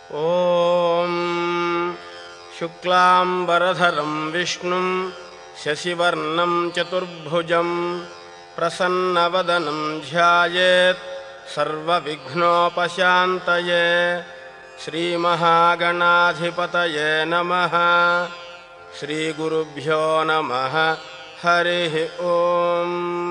ఓం శుక్లాంబరధరం విష్ణుం శశివర్ణం చతుర్భుజం ప్రసన్నవదనం ధ్యాయేత్ సర్వవిఘ్నోపశాంతయే. శ్రీమహాగణాధిపతయే నమః. శ్రీగురుభ్యో నమః. హరి ఓం.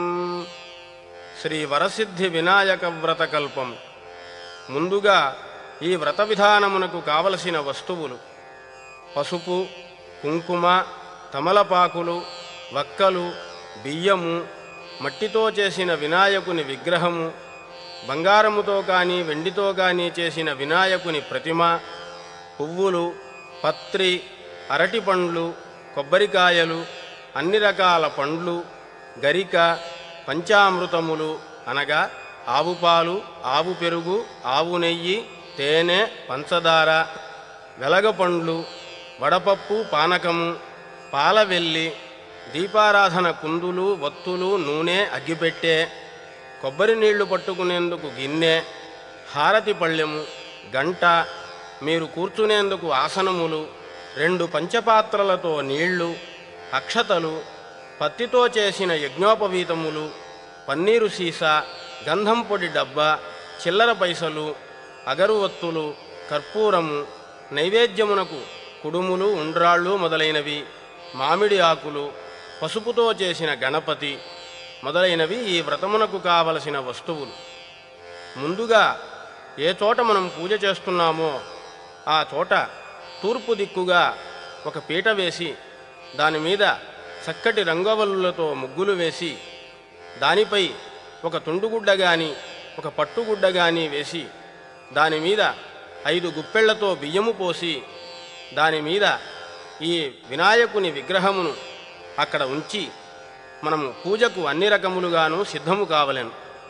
శ్రీ వరసిద్ధి వినాయక వ్రతకల్పం. ముందుగా ఈ వ్రత విధానమునకు కావలసిన వస్తువులు: పసుపు, కుంకుమ, తమలపాకులు, వక్కలు, బియ్యము, మట్టితో చేసిన వినాయకుని విగ్రహము, బంగారముతో కానీ వెండితో కానీ చేసిన వినాయకుని ప్రతిమ, పువ్వులు, పత్రి, అరటి పండ్లు, కొబ్బరికాయలు, అన్ని రకాల పండ్లు, గరిక, పంచామృతములు అనగా ఆవు పాలు, ఆవు పెరుగు, ఆవు నెయ్యి, తేనె, పంచదార, వెలగపండ్లు, వడపప్పు, పానకము, పాలవెల్లి, దీపారాధన కుందులు, వత్తులు, నూనె, అగ్గిపెట్టె, కొబ్బరి నీళ్లు పట్టుకునేందుకు గిన్నె, హారతి పళ్ళెము, గంట, మీరు కూర్చునేందుకు ఆసనములు, 2 పంచపాత్రలతో నీళ్లు, అక్షతలు, పత్తితో చేసిన యజ్ఞోపవీతములు, పన్నీరు సీసా, గంధం పొడి డబ్బా, చిల్లర పైసలు, అగరువత్తులు, కర్పూరము, నైవేద్యమునకు కుడుములు, ఉండ్రాళ్ళు మొదలైనవి, మామిడి ఆకులు, పసుపుతో చేసిన గణపతి మొదలైనవి ఈ వ్రతమునకు కావలసిన వస్తువులు. ముందుగా ఏ చోట మనం పూజ చేస్తున్నామో ఆ చోట తూర్పు దిక్కుగా ఒక పీట వేసి దానిమీద చక్కటి రంగవల్లులతో ముగ్గులు వేసి దానిపై ఒక తుండుగుడ్డ గాని ఒక పట్టుగుడ్డ గాని వేసి దానిమీద 5 గుప్పెళ్లతో బియ్యము పోసి దానిమీద ఈ వినాయకుని విగ్రహమును అక్కడ ఉంచి మనము పూజకు అన్ని రకములుగాను సిద్ధము కావలెను.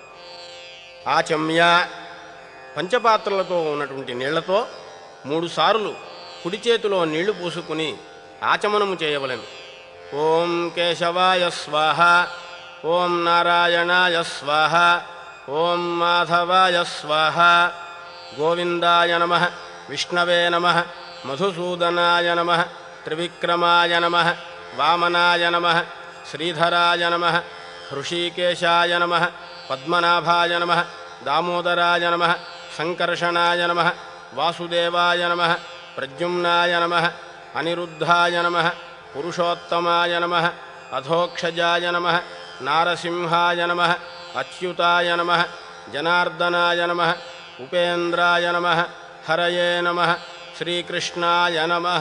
ఆచమ్య పంచపాత్రలతో ఉన్నటువంటి నీళ్లతో 3 సార్లు కుడి చేతిలో నీళ్లు పూసుకుని ఆచమనము చేయవలెను. ఓం కేశవాయ స్వాహ, ఓం నారాయణాయ స్వాహ, ఓం మాధవాయ స్వాహ, గోవిందాయ నమః, విష్ణవే నమః, మధుసూదనాయ నమః, త్రివిక్రమాయ నమః, వామనాయ నమః, శ్రీధరాయ నమః, హృషీకేశాయ నమః, పద్మనాభాయ నమః, దామోదరాయ నమః, సంకర్షణాయ నమః, వాసుదేవాయ నమః, ప్రద్యుమ్నాయ నమః, అనిరుద్ధాయ నమః, పురుషోత్తమాయ నమః, అధోక్షజాయ నమః, నారసింహాయ నమః, అచ్యుతాయ నమః, జనార్దనాయ నమః, ఉపేంద్రాయ నమః, హరయే నమః, శ్రీకృష్ణాయ నమః.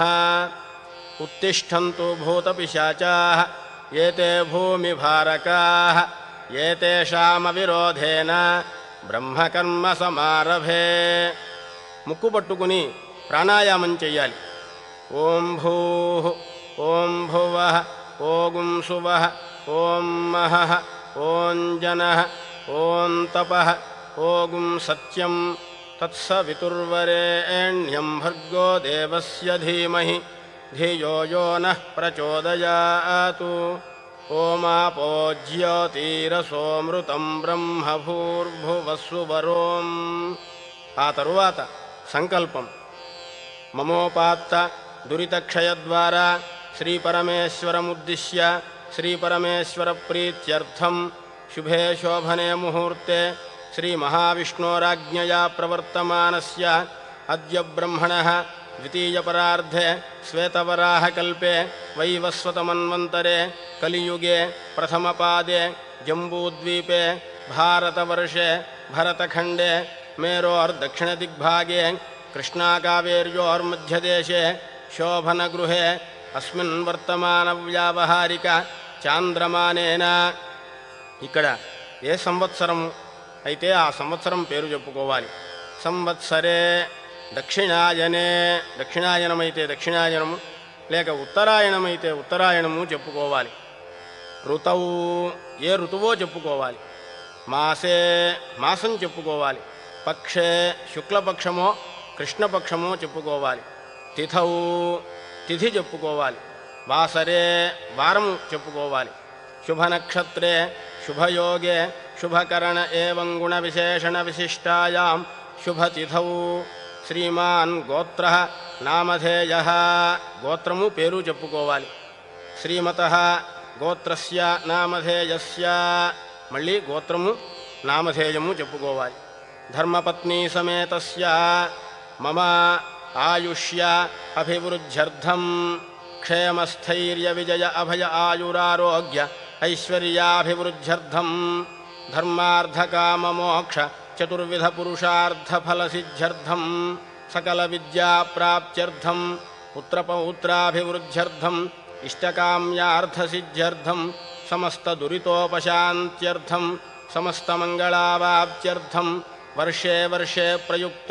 ఉత్తిష్టంతు భూతపిశాచాః ఏతే భూమిభారకాః ఏతేషామవిరోధేన బ్రహ్మకర్మ సమారభే. ముక్కు పట్టుకుని ప్రాణాయామం చెయ్యాలి. ఓం భూః, ఓం భువః, ఓం సువః, ఓం మహః, ఓం జనః, ఓం తపః, ఓం సత్యం తత్సవితుర్వరేణ్యం భర్గో దేవస్య ధీమహి ధియో యో నః ప్రచోదయాతు. ఓమాపో జ్యోతిరసోమృతం బ్రహ్మభూర్భువస్సువరోం. ఆ తరువాత సంకల్పం: మమోపాత్త దురితక్షయద్వారా శ్రీపరమేశ్వరముద్దిశ్య శ్రీపరమేశ్వర ప్రీత్యర్థం శుభే శోభనే ముహూర్తే శ్రీమహావిష్ణోరాజ్ఞయా ప్రవర్తమానస్య అద్య బ్రహ్మణః ద్వితీయపరార్ధే శ్వేతవరాహకల్పే వైవస్వతమన్వంతరే కలియుగే ప్రథమపాదే జంబూద్వీపే భారతవర్షే భరతఖండే మేరోర్దక్షిణదిగ్భాగే కృష్ణాకావేర్యోర్మధ్యదేశే శోభనగృహే అస్మిన్ వర్తమాన వ్యావహారిక చాంద్రమానేన. ఇక్కడ ఏ సంవత్సరము అయితే ఆ సంవత్సరం పేరు చెప్పుకోవాలి. సంవత్సరే దక్షిణాయనే, దక్షిణాయనమైతే దక్షిణాయనము, లేక ఉత్తరాయణమైతే ఉత్తరాయణము చెప్పుకోవాలి. ఋతవు ఏ ఋతువో చెప్పుకోవాలి. మాసే మాసం చెప్పుకోవాలి. పక్షే శుక్లపక్షమో కృష్ణపక్షమో చెప్పుకోవాలి. తిథౌ తిథి చెప్పుకోవాలి. వాసరే వారము చెప్పుకోవాలి. శుభనక్షత్రే శుభయోగే శుభకరణ ఏవం గుణ విశేషణ విశిష్టాయాం శుభతిథౌ శ్రీమాన్ గోత్ర నామధేయ, గోత్రము పేరు చెప్పుకోవాలి. శ్రీమతః గోత్రస్య నామధేయస్య, మళ్ళీ గోత్రము నామధేయము చెప్పుకోవాలి. ధర్మపత్ని సమేతస్య మమ ఆయుష్య అభివృద్ధ్యర్థం క్షేమస్థైర్య విజయ అభయ ఆయురారోగ్య ఐశ్వర్యాభివృద్ధ్యర్థం ధర్మార్థకామమోక్ష చతుర్విధ పురుషార్థఫలసిద్ధ్యర్థం సకల విద్యాప్రాప్త్యర్థం పుత్రపౌత్రాభివృద్ధ్యర్థం ఇష్టకామ్యార్థసిద్ధ్యర్థం సమస్తదురితోపశాంత్యర్థం సమస్తమంగళావాప్త్యర్థం వర్షే వర్షే ప్రయుక్త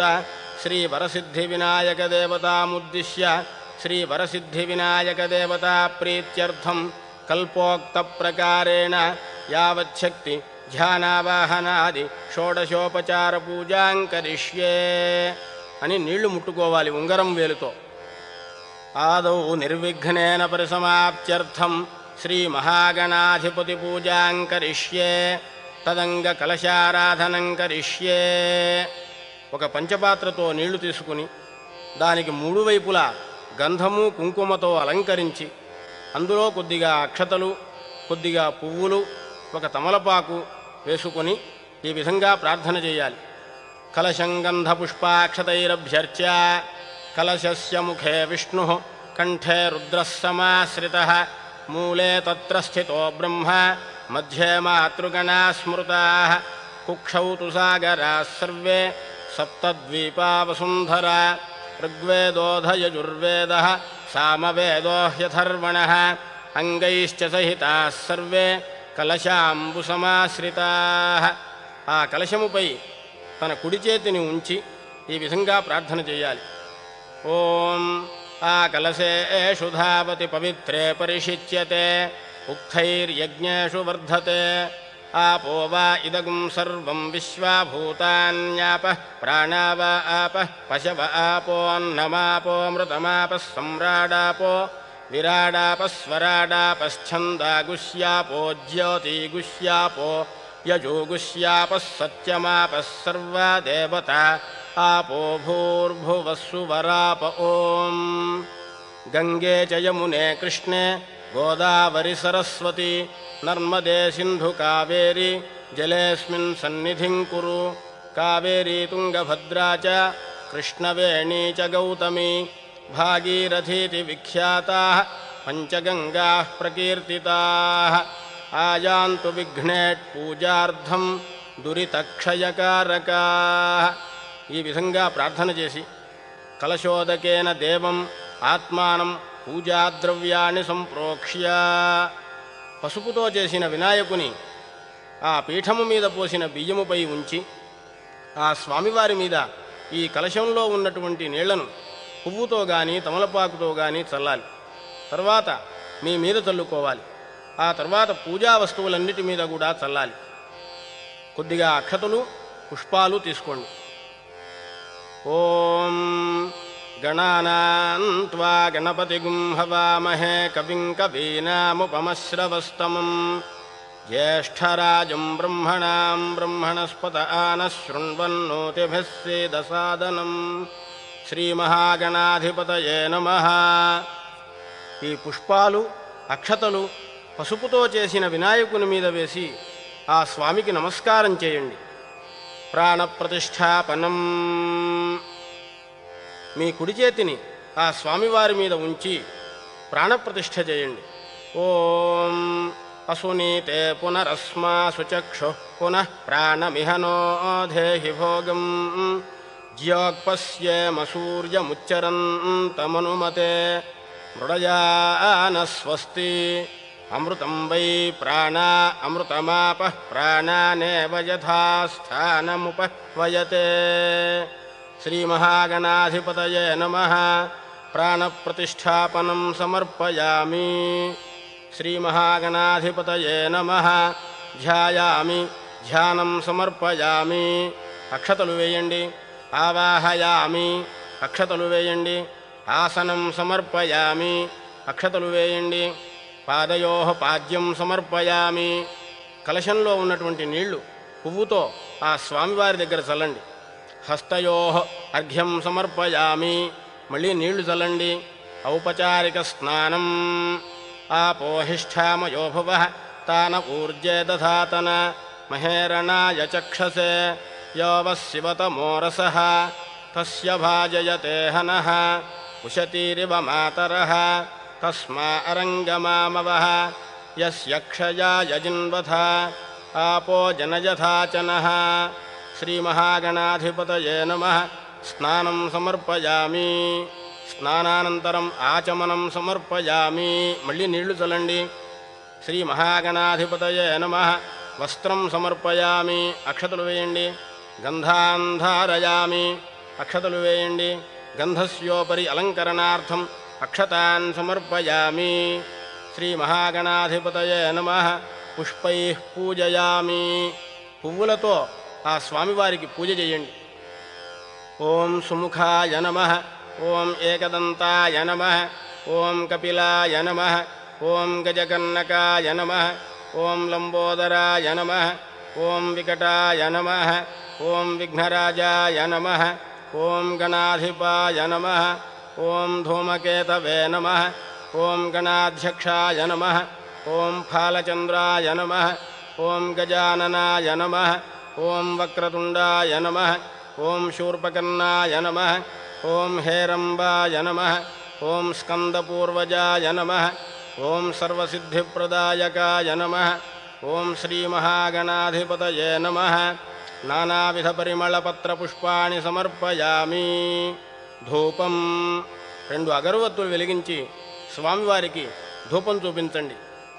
శ్రీవరసిద్ధివినాయకదేవతాముద్దిశ్య శ్రీవరసిద్ధివినాయకదేవతా ప్రీత్యర్థం కల్పోక్తప్రకారేణ యావచ్చక్తి ధ్యానావాహనాది షోడశోపచార పూజాం కరిష్యే అని నీళ్లు ముట్టుకోవాలి ఉంగరం వేలుతో. ఆదౌ నిర్విఘ్నేన పరిసమాప్త్యర్థం శ్రీమహాగణాధిపతి పూజాం కరిష్యే తదంగ కలశారాధనం కరిష్యే. ఒక పంచపాత్రతో నీళ్లు తీసుకుని దానికి మూడు వైపులా గంధము కుంకుమతో అలంకరించి అందులో కొద్దిగా అక్షతలు, కొద్దిగా పువ్వులు, ఒక తమలపాకు వేసుకొని ఈ విధంగా ప్రార్థన చేయాలి. కలశం గంధపుష్పాక్షతైరభ్యర్చ్య కలశస్య ముఖే విష్ణుః కంఠే రుద్రः సమాశ్రితः మూలే తత్ర స్థితో బ్రహ్మ మధ్యే మాతృగణాः స్మృతాः కుక్షౌ తు సాగరాः సర్వే సప్తద్వీపా వసుంధరా ఋగ్వేదోऽధయజుర్వేదः సామవేదో హ్యథర్వణः అంగైశ్చ సహితాः సర్వే కలశాంబుసమాశ్రితాः. ఆ కలశముపై తన కుడి చేతిని ఉంచి ఈ విధంగా ప్రార్థన చేయాలి. ఓం ఆ కలశేషు ధావతి పవిత్రే పరిషిచ్యతే ఉక్తైర్యజ్ఞేషు వర్ధతే ఆపో వా ఇదగుం సర్వం విశ్వాభూతాన్యాపః ప్రాణా వా ఆపః పశవ ఆపోన్నమాపో మృతమాపః సమ్రాడాపో విరాడాపస్వరాడాపశ్చందాగుష్యాపో జ్యోతిగుష్యాపో యజోగుష్యాపः సత్యమాపः సర్వా దేవతా ఆపో భూర్భువస్సువరాప. ఓం గంగే చ యమునే కృష్ణే గోదావరి సరస్వతి నర్మదే సింధు కావేరి జలేస్మిన్ సన్నిధిం కురు. కావేరీ తుంగభద్రా చ కృష్ణవేణీ చ గౌతమి భాగీరథీతి విఖ్యాతాః పంచగంగాః ప్రకీర్తితాః. ఆయాంతు విఘ్నేట్ పూజార్థం దురితక్షయకారకాః. ఈ విధంగా ప్రార్థన చేసి కలశోదకేన దేవం ఆత్మానం పూజాద్రవ్యాన్ని సంప్రోక్ష్య, పసుపుతో చేసిన వినాయకుని ఆ పీఠము మీద పోసిన బియ్యముపై ఉంచి ఆ స్వామివారి మీద ఈ కలశంలో ఉన్నటువంటి నీళ్లను పువ్వుతో గాని తమలపాకుతో గాని చల్లాలి. తర్వాత మీ మీద చల్లుకోవాలి. ఆ తర్వాత పూజా వస్తువులన్నిటి మీద కూడా చల్లాలి. కొద్దిగా అక్షతలు పుష్పాలు తీసుకోండి. ఓం గణానాం త్వా గణపతిగుం హవామహే కవిం కవీనాముపమశ్రవస్తమం జ్యేష్ఠరాజం బ్రహ్మణాం బ్రహ్మణస్పత ఆనః శృణ్వన్నోతిభిः సేదసాదనం. శ్రీమహాగణాధిపతయే నమః. ఈ పుష్పాలు అక్షతలు పసుపుతో చేసిన వినాయకుని మీద వేసి ఆ స్వామికి నమస్కారం చేయండి. ప్రాణప్రతిష్ఠాపనం. మీ కుడి చేతిని ఆ స్వామివారి మీద ఉంచి ప్రాణప్రతిష్ఠ చేయండి. ఓం అసునీతే పునరస్మాసు చక్షుః పునః ప్రాణమిహనో దేహి భోగం జ్యోక్పశ్యేమ సూర్యముచ్చరంతమనుమతే మృడయాన స్వస్తి. అమృతం వై ప్రాణా అమృతమాపః ప్రాణానేవ యథాస్థానముపహ్వయతే. శ్రీమహాగణాధిపతయే నమః. ప్రాణప్రతిష్ఠాపనం సమర్పయామి. శ్రీమహాగణాధిపతయే నమః. ధ్యాయామి, ధ్యానం సమర్పయామి. అక్షతలు వేయండి. ఆవాహయామి, అక్షతలు వేయండి. ఆసనం సమర్పయామి, అక్షతలు వేయండి. పాదయోః పాద్యం సమర్పయామి. కలశంలో ఉన్నటువంటి నీళ్లు పువ్వుతో ఆ స్వామివారి దగ్గర చల్లండి. హస్తయోః అర్ఘ్యం సమర్పయామి. మళ్ళీ నీళ్లు చల్లండి. ఔపచారిక స్నానం. ఆపోహిష్ఠామయో భువః తాన ఊర్జే దధాతన మహేరణాయ చక్షసే యో వః శివతమో రసః తస్య భాజయతే హనః ఉశతీరివ మాతరః తస్మా అరంగమామవః యస్య క్షయాయ జిన్వథ ఆపో జనయథాచనః. శ్రీమహాగణాధిపతయే నమః. స్నానం సమర్పయామి. స్నానానంతరం ఆచమనం సమర్పయామి. మళ్ళీ నీళ్లు చల్లండి. శ్రీమహాగణాధిపతయే నమః. వస్త్రం సమర్పయామి. అక్షతలు వేయండి. గంధాన్ ధారయామి. అక్షతలు వేయండి. గంధస్యోపరి అలంకరణార్థం అక్షతాన్ సమర్పయామి. శ్రీమహాగణాధిపతయే నమః. పుష్పైః పూజయామి. పువ్వులతో ఆ స్వామివారికి పూజ చేయండి. ఓం సుముఖాయ నమః. ఓం ఏకదంతాయ నమః. ఓం కపిలాయ నమః. ఓం గజకర్ణకాయ నమః. ఓం లంబోదరాయ నమః. ఓం వికటాయ నమః. ఓం విఘ్నరాజాయ నమః. ఓం గణాధిపాయ నమః. ఓం ధూమకేతవే నమః. ఓం గణాధ్యక్షాయ నమః. ఓం ఫాలచంద్రాయ నమః. ఓం గజాననాయ నమః. ఓం వక్రతుండాయ నమః. ఓం శూర్పకర్ణాయ నమః. ఓం హేరంబాయ నమః. ఓం స్కందపూర్వజాయ నమః. ఓం సర్వసిద్ధిప్రదాయకాయ నమః. ఓం శ్రీమహాగణాధిపతయే నమః. నానావిధపరిమళపత్రపుష్పాణి సమర్పయామి. ధూపం. 2 అగరవత్తులు వెలిగించి స్వామివారికి ధూపం చూపించండి.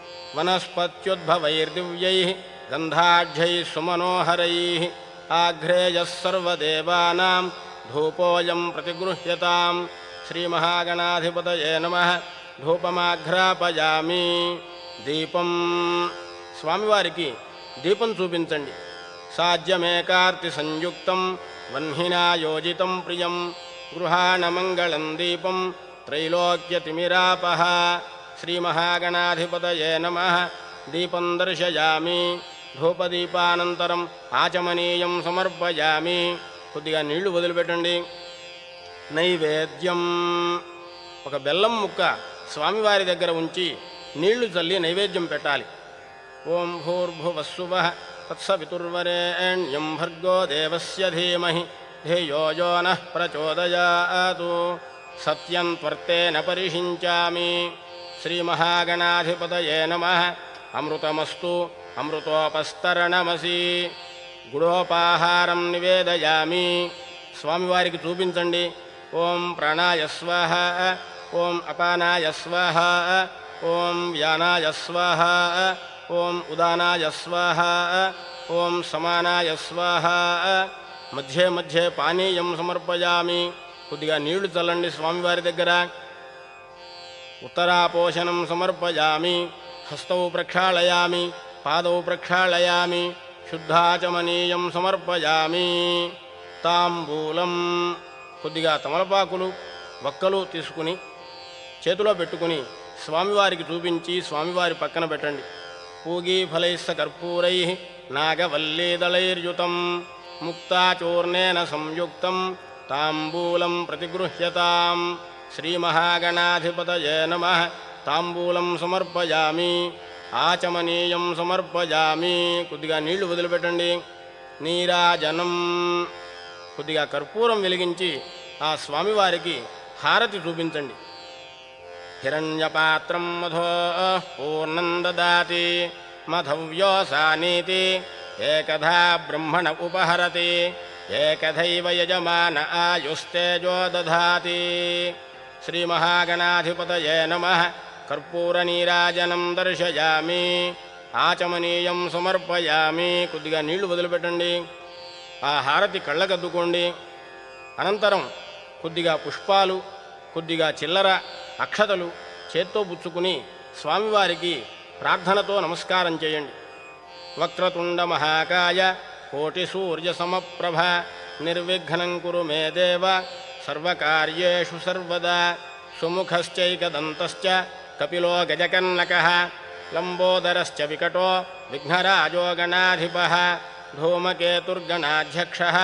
వనస్పత్యుద్భవైర్దివ్యైః గంధాఢ్యైః సుమనోహరైః ఆఘ్రేయః సర్వదేవానాం ధూపోయం ప్రతిగృహ్యతాం. శ్రీమహాగణాధిపతయే నమః. ధూపమాఘ్రాపయామి. దీపం. స్వామివారికి దీపం చూపించండి. సాధ్యమేకార్తి సంయుక్తం వహ్నినా యోజితం ప్రియం గృహాణమంగళం దీపం త్రైలోక్యతిమిరాపః. శ్రీమహాగణాధిపతయే నమః. దీపం దర్శయామి. ధూపదీపానంతరం ఆచమనీయం సమర్పయామి. కొద్దిగా నీళ్లు వదిలిపెట్టండి. నైవేద్యం. ఒక బెల్లం ముక్క స్వామివారి దగ్గర ఉంచి నీళ్లు చల్లి నైవేద్యం పెట్టాలి. ఓం భూర్భువస్సువః తత్సవితుర్వరేణ్యం భర్గో దేవస్య ధీమహి ధియో యో నః ప్రచోదయాతు. సత్యం త్వర్తేన పరిషించామి. శ్రీమహాగణాధిపతయే నమః. అమృతమస్తు. అమృతోపస్తరణమసి. గుడోపాహారం నివేదయామి. స్వామివారికి చూపించండి. ఓం ప్రాణాయ స్వాహ. ఓం అపానాయ స్వాహ. ఓం వ్యానాయ స్వాహ. ఓం ఉదానాయ స్వాహ. ఓం సమానాయ స్వాహ. మధ్యే మధ్యే పానీయం సమర్పయామి. కొద్దిగా నీళ్లు చల్లండి స్వామివారి దగ్గర. ఉత్తరాపోషణం సమర్పయామి. హస్తౌ ప్రక్షాళయామి. పాదౌ ప్రక్షాళయామి. శుద్ధాచమనీయం సమర్పయామి. తాంబూలం. కొద్దిగా తమలపాకులు వక్కలు తీసుకుని చేతిలో పెట్టుకుని స్వామివారికి చూపించి స్వామివారి పక్కన పెట్టండి. పూగీ ఫలైస్స కర్పూరైః నాగవల్లీదళైర్యుతం ముక్తాచూర్ణేన సంయుక్తం తాంబూలం ప్రతిగృహ్యతాం. శ్రీమహాగణాధిపతయే నమః. తాంబూలం సమర్పయామి. ఆచమనీయం సమర్పయామి. కొద్దిగా నీళ్లు వదిలిపెట్టండి. నీరాజనం. కొద్దిగా కర్పూరం వెలిగించి ఆ స్వామివారికి హారతి చూపించండి. హిరణ్యపాత్రం మధో పూర్ణం దదాతి మధవ్యోసానీతి ఏకధా బ్రహ్మణ ఉపహరతి ఏకధైవ యజమాన ఆయుస్తేజో దధాతి. శ్రీమహాగణాధిపతయే నమః. కర్పూరనీరాజనం దర్శయామి. ఆచమనీయం సమర్పయామి. కొద్దిగా నీళ్లు వదిలిపెట్టండి. ఆ హారతి కళ్ళకద్దుకోండి. అనంతరం కొద్దిగా పుష్పాలు, కొద్దిగా చిల్లర అక్షతలు చేత్తో పుచ్చుకుని స్వామివారికి ప్రార్థనతో నమస్కారం చేయండి. వక్రతుండ మహాకాయ కోటి సూర్య సమప్రభ నిర్విఘ్నం కురు మే దేవ సర్వకార్యేషు సర్వదా. సుముఖశ్చైకదంతశ్చ కపిలో గజకర్ణకః లంబోదరశ్చ వికటో విఘ్నరాజో గణాధిపః ధూమకేతుర్గణాధ్యక్షః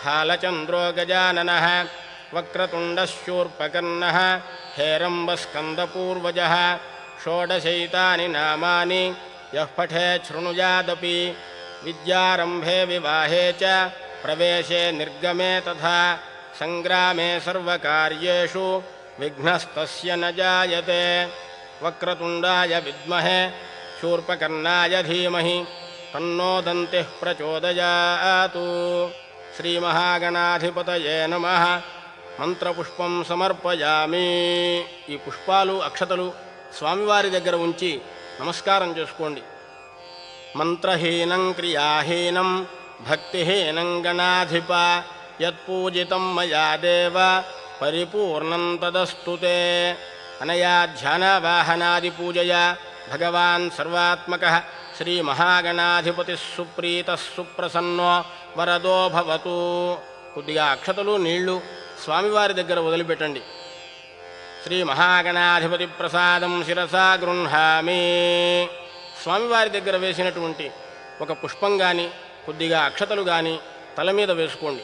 हालचन्द्रो गजाननः वक्रतुण्डश्शूर्पकर्णः हेरम्बस्कन्दपूर्वजः षोडशैतानि नामानि यः पठेत् शृणुयादपि विद्यारम्भे विवाहे च प्रवेशे निर्गमे तथा सङ्ग्रामे सर्वकार्येषु विघ्नस्तस्य न जायते वक्रतुण्डाय विद्महे शूर्पकर्णाय धीमहि तन्नो दन्तिः प्रचोदयातु శ్రీమహాగణాధిపతయే నమః మంత్రపుష్పం సమర్పయామి. ఈ పుష్పాలు అక్షతలు స్వామివారి దగ్గర ఉంచి నమస్కారం చేసుకోండి. మంత్రహీనం క్రియాహీనం భక్తిహీనం గణాధిప యత్పూజితం మయా దేవ పరిపూర్ణం తదస్తు తే. అనయా ధ్యానవాహనాది పూజయా భగవాన్ సర్వాత్మకః శ్రీమహాగణాధిపతి సుప్రీతః సుప్రసన్నో వరదో భవతు. కొద్దిగా అక్షతలు నీళ్లు స్వామివారి దగ్గర వదిలిపెట్టండి. శ్రీ మహాగణాధిపతి ప్రసాదం శిరసా గృహ్ణామి. స్వామివారి దగ్గర వేసినటువంటి ఒక పుష్పం కానీ కొద్దిగా అక్షతలు కానీ తల మీద వేసుకోండి.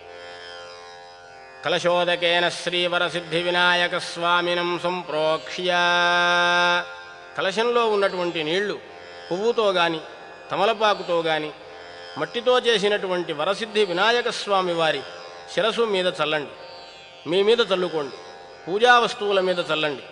కలశోదకేన శ్రీవరసిద్ధి వినాయక స్వామినం సంప్రోక్ష్య. కలశంలో ఉన్నటువంటి నీళ్లు పువ్వుతో గాని తమలపాకుతో గాని మట్టితో చేసినటువంటి వరసిద్ధి వినాయక స్వామి వారి శిరసు మీద చల్లండి. మీ మీద చల్లుకోండి. పూజా వస్తువుల మీద చల్లండి.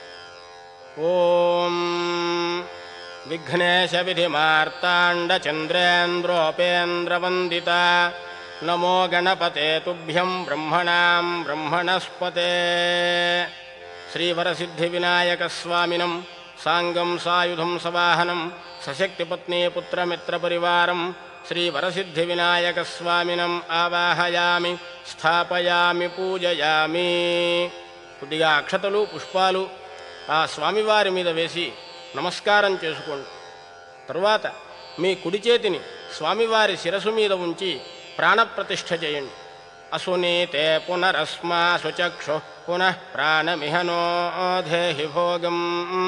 ఓం విఘ్నేశ విధిమార్తాండ చంద్రేంద్రోపేంద్రవందిత నమో గణపతే తుభ్యం బ్రహ్మణాం బ్రహ్మణస్పతే. శ్రీవరసిద్ధి వినాయక స్వామినం సాంగం సాయుధం సవాహనం సశక్తిపత్నీ పుత్రమిత్రపరివారం శ్రీవరసిద్ధి వినాయక స్వామినం ఆవాహయామి స్థాపయామి పూజయామి. కొద్దిగా అక్షతలు పుష్పాలు ఆ స్వామివారి మీద వేసి నమస్కారం చేసుకోండి. తరువాత మీ కుడి చేతిని స్వామివారి శిరసు మీద ఉంచి ప్రాణప్రతిష్ఠ చేయండి. అసునీతే పునరస్మాసు చక్షు పునః ప్రాణమిహనో దేహి భోగం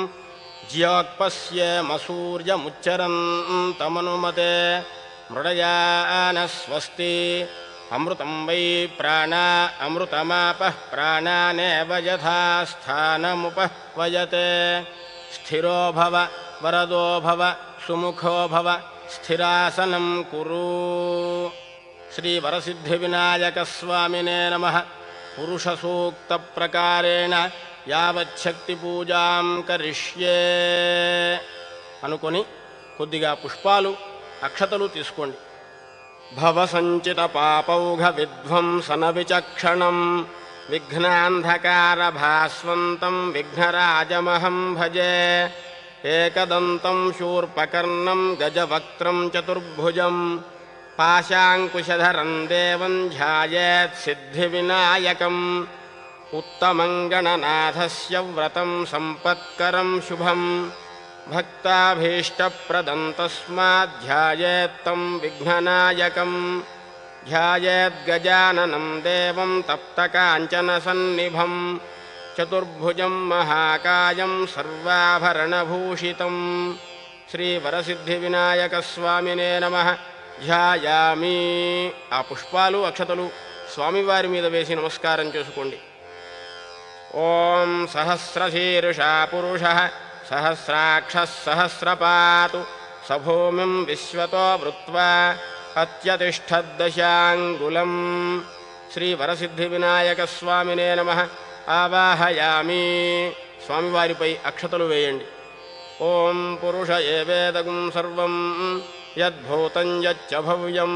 జ్యోక్పశ్యేమసూర్యముచ్చరంతమనుమతే మృడయాన స్వస్తి. అమృతం వై ప్రాణా అమృతమాపః ప్రాణానేవ యథాస్థానముపహ్వయతే. స్థిరో భవ వరదో భవ సుముఖో భవ స్థిరాసనం కురు. శ్రీవరసిద్ధి వినాయక స్వామినే నమః. పురుష సూక్త ప్రకారేణ యావచ్చక్తి పూజాం కరిష్యే అనుకొని కొద్దిగా పుష్పాలు అక్షతలు తీసుకోండి. భవసంచిత పాపౌఘ విధ్వంసన విచక్షణం విఘ్నాంధకార భాస్వంతం విఘ్నరాజమహం భజే. ఏకదంతం శూర్పకర్ణం గజవక్త్రం చతుర్భుజం పాశాంకుశధరం దేవం ధ్యాయేత్ సిద్ధివినాయకం. ఉత్తమం గణనాథస్య వ్రతం సంపత్కరం శుభం భక్తాభీష్టప్రదం తస్మాత్ ధ్యాయేత్తం విఘ్ననాయకం. ధ్యాయేద్గజాననం దేవం తప్తకాంచనసన్నిభం చతుర్భుజం మహాకాయం సర్వాభరణభూషితం. శ్రీవరసిద్ధి వినాయక స్వామినే నమః. ధ్యాయామి. ఆ పుష్పాలు అక్షతలు స్వామివారి మీద వేసి నమస్కారం చేసుకోండి. ఓం సహస్రశీర్షా పురుషః సహస్రాక్షః సహస్రపాతు సభూమిం విశ్వతో వృత్వా అత్యతిష్ఠద్దశాంగులం. శ్రీవరసిద్ధి వినాయక స్వామినే నమః. ఆవాహయామి. స్వామివారిపై అక్షతలు వేయండి. ఓం పురుష ఏవేదగుం సర్వం యద్భూతం యచ్చ భవ్యం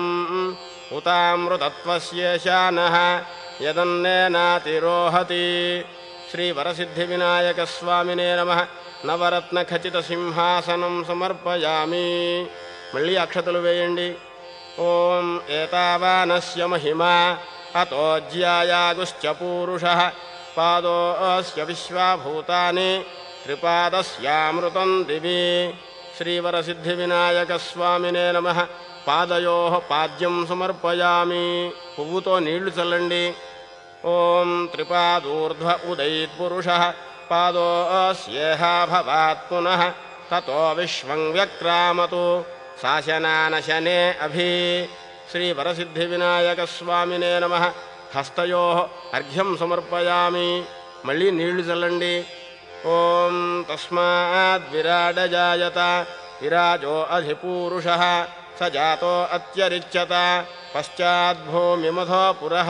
ఉతామృతత్వస్యేషానః యదన్నేనాతిరోహతి. శ్రీవరసిద్ధి వినాయక స్వామినే నమః. నవరత్న ఖచిత సింహాసనం సమర్పయామి. మళ్ళీ అక్షతలు వేయండి. ఓం ఏతావానస్య మహిమా అతోజ్యాయాగుశ్చ పూరుషః పాదోస్య విశ్వాభూతాని త్రిపాదస్యామృతం దివి. శ్రీవరసిద్ధి వినాయక స్వామినే నమః. పాదయోః పాద్యం సమర్పయామి. పువ్వుతో నీళ్లు చల్లండి. ఓం త్రిపాదూర్ధ్వ ఉదయత్పురుషః పాదోస్యేహ భవాత్ పునః తతో విశ్వం వ్యక్రామతు శాసనానశనే అభి. శ్రీవరసిద్ధివినాయకస్వామినే నమః. హస్తయోః అర్ఘ్యం సమర్పయామి. మళ్ళీ నీళ్లు చల్లండి. ఓం తస్మాద్విరాడజాయత విరాజో అధిపూరుషः స జాతో అత్యరిచ్యత పశ్చాద్భూమిమథో పురః.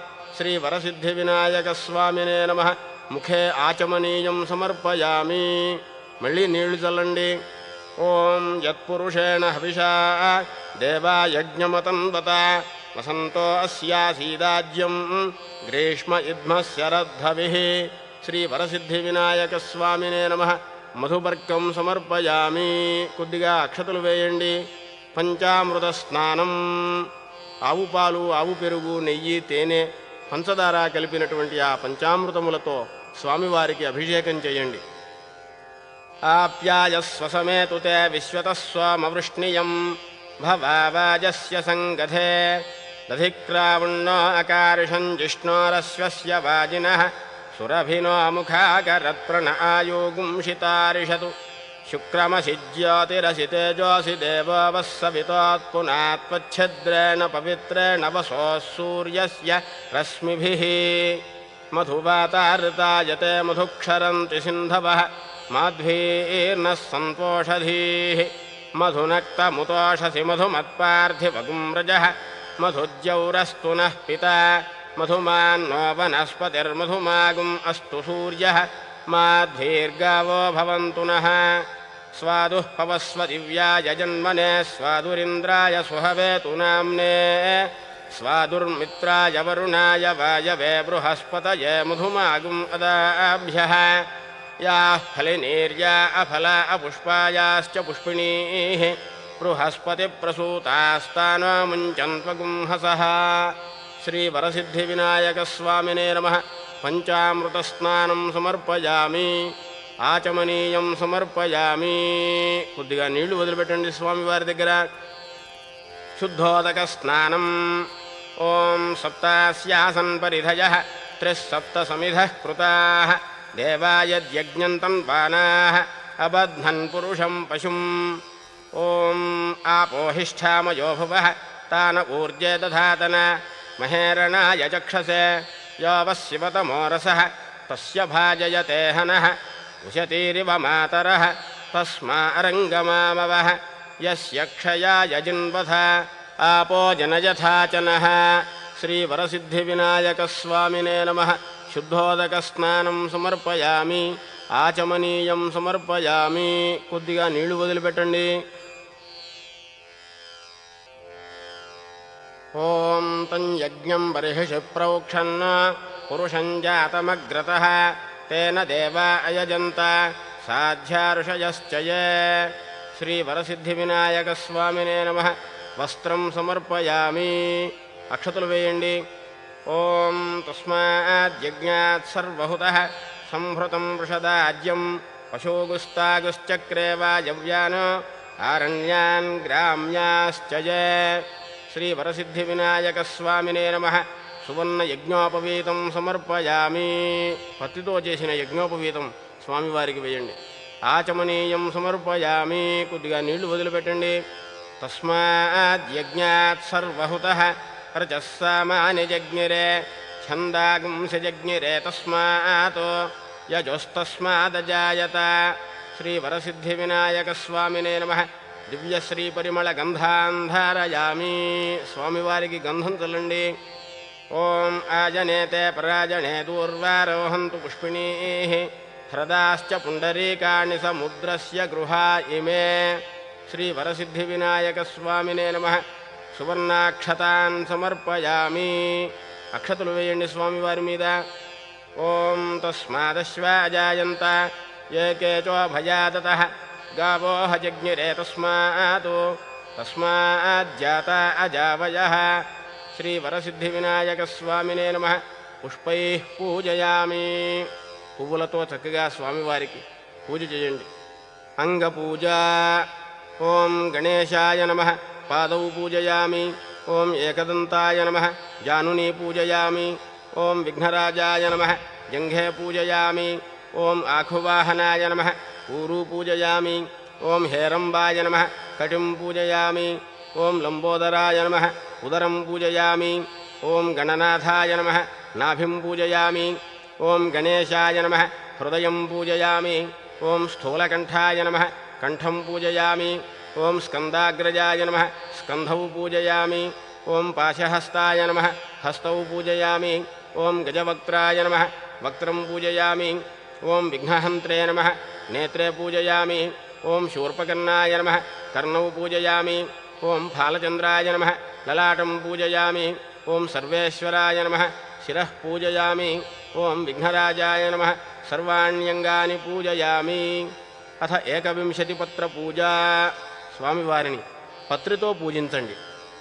శ్రీవరసిద్ధివినాయకస్వామినే నమః. ముఖే ఆచమనీయం సమర్పయామి. మళ్ళీ నీళ్లు చల్లండి. ఓం యత్పురుషేణ హవిషా దేవాయజ్ఞమతన్వత వసంతో అస్యాసీదాజ్యం గ్రీష్మ ఇద్మస్య రద్ధవిః. శ్రీవరసిద్ధివినాయకస్వామినే నమః. మధుపర్కం సమర్పయామి. కొద్దిగా అక్షతలు వేయండి. పంచామృత స్నానం. ఆవు పాలు, ఆవు పెరుగు, నెయ్యి, తేనె, పంచదార కలిపినటువంటి ఆ పంచామృతములతో స్వామివారికి అభిషేకం చేయండి. ఆప్యాయస్వ సమేతు తే విశ్వతస్వామవృష్ణియం భవావాజస్య సంగధే దధిక్రావుణ్ణో అకారిషం జిష్ణోరస్వస్య వాజినః సురభినో ముఖాకరత్ప్రణ ఆయోగుంషితారిషతు శుక్రమసి జ్యోతిరసి తేజోసి దేవో వస్సవితోత్పునాత్వచ్ఛద్రేణ పవిత్రేణ వసోః సూర్యస్య రశ్మిభిః. మధువాతార్తాయతే మధుక్షరంతి సింధవః మాధ్వీర్నః సంతోషధీః. మధునక్తముతోషసి మధుమత్పార్థివగుం రజః మధుజ్యౌరస్తు నః పితా మధుమాన్నో వనస్పతిర్మధుమాగుం అస్తు సూర్యః మాధ్వీర్గావో భవంతు నః. స్వాదుః పవస్వ దివ్యాయ జన్మనే స్వాదురింద్రాయ సుహవేతు నామ్నే స్వాదుర్మిత్రాయ వరుణాయ వాయవే బృహస్పతయే మధుమాగుం అదాభ్యః. యాః ఫలినీర్యా అఫలా అపుష్పాయాశ్చ పుష్పిణీః బృహస్పతిప్రసూతాస్తానో ముంచన్త్వగుంహసః. శ్రీవరసిద్ధివినాయకస్వామినే నమః. పంచామృతస్నానం సమర్పయామి. ఆచమనీయం సమర్పయామి. కొద్దిగా నీళ్లు వదిలిపెట్టండి స్వామివారి దగ్గర. శుద్ధోదక స్నానం. ఓం సప్తాస్యాసన్ పరిధయః త్రిస్సప్త సమిధః కృతాః దేవాయద్యజ్ఞం తన్వానాః అబధ్నన్ పురుషం పశుం. ఓం ఆపోహిష్ఠామయో భువః తాన ఊర్జే దధాతన మహేరణాయ చక్షసే యో వశివతమో రసః తస్య భాజయతే హనః ఉశతీరివ మాతరః తస్మా అరంగమామవః యస్య క్షయాయ జిన్వథ ఆపో జనయథాచనః. శ్రీవరసిద్ధివినాయకస్వామినే నమః. శుద్ధోదక స్నానం సమర్పయామి. ఆచమనీయం సమర్పయామి. కొద్దిగా నీళ్లు వదిలిపెట్టండి. ఓం తం యజ్ఞం బర్హిషి ప్రోక్షన్న పురుషం జాతమగ్రతః తేన దేవా అయజంత సాధ్యా ఋషయశ్చ యే. శ్రీవరసిద్ధివినాయకస్వామినే నమః. వస్త్రం సమర్పయామి. అక్షతలు వేయండి. ఓం తస్మాద్యజ్ఞాత్ సర్వహుతః సంహృతం వృషదాజ్యం పశూగుస్తాగుశ్చక్రే వాయవ్యాన్ ఆరణ్యాన్ గ్రామ్యాశ్చ యే. శ్రీవరసిద్ధివినాయకస్వామినే నమః. సువర్ణ యజ్ఞోపవీతం సమర్పయామి. పత్తితో చేసిన యజ్ఞోపవీతం స్వామివారికి వేయండి. ఆచమనీయం సమర్పయామి. కొద్దిగా నీళ్లు వదిలిపెట్టండి. తస్మాద్యజ్ఞాత్ సర్వహుతః రజస్సామాని జజ్ఞిరే ఛందాగుంసి జజ్ఞిరే తస్మాత్ యజోస్తస్మాదజాయత. శ్రీవరసిద్ధివినాయకస్వామినే నమః. దివ్యశ్రీపరిమళగంధాన్ ధారయామి. స్వామివారికి గంధం చల్లండి. ఓం ఆజనేతే పరాజనే దూర్వారోహంతు పుష్పిణీః హ్రదాశ్చ పుండరీకాణి సముద్రస్య గృహా ఇమే. శ్రీవరసిద్ధివినాయకస్వామినే నమః. సువర్ణాక్షతాన్ సమర్పయామి. అక్షతలు వేయండి స్వామివారి మీద. ఓం తస్మాదశ్వాజాయంత ఏకేచో భయాదతః గావో జజ్ఞిరే తస్మాజ్జాత అజావయః. శ్రీవరసిద్ధివినాయకస్వామినే నమః. పుష్పైః పూజయామి. పువ్వులతో చక్కగా స్వామివారికి పూజ చేయండి. అంగపూజ. ఓం గణేశాయ నమః. పాదౌ పూజయామి. ఓం ఏకదంతాయ నమః. జానునీ పూజయామి. ఓం విఘ్నరాజాయ నమః. జంఘే పూజయామి. ఓం ఆఖువాహనాయ నమః. ఊరు పూజయామి. ఓం హేరంబాయ నమః. కటిం పూజయామి. ఓం లంబోదరాయ నమః. उदरं पूजयामि। ॐ गणनाथाय नमः नाभिं पूजयामि। ॐ गणेशाय नमः हृदयं पूजयामि। ॐ स्थूलकण्ठाय नमः कण्ठं पूजयामि। ॐ स्कन्दाग्रजाय नमः स्कन्धौ पूजयामि। ॐ पाशहस्ताय नमः हस्तौ पूजयामि। ॐ गजवक्त्राय नमः वक्त्रं पूजयामि। ॐ विघ्नहन्त्रे नमः नेत्रे पूजयामि। ॐ शूर्पकर्णाय नमः कर्णौ पूजयामि। ॐ फालचन्द्राय नमः ललाटं पूजयामि। ॐ सर्वेश्वराय नमः शिरः पूजयामि। ॐ विघ्नराजाय नमः सर्वाण्यङ्गानि पूजयामि। अथ 21 పత్రపూజా. స్వామివారిని పత్రితో పూజించండి.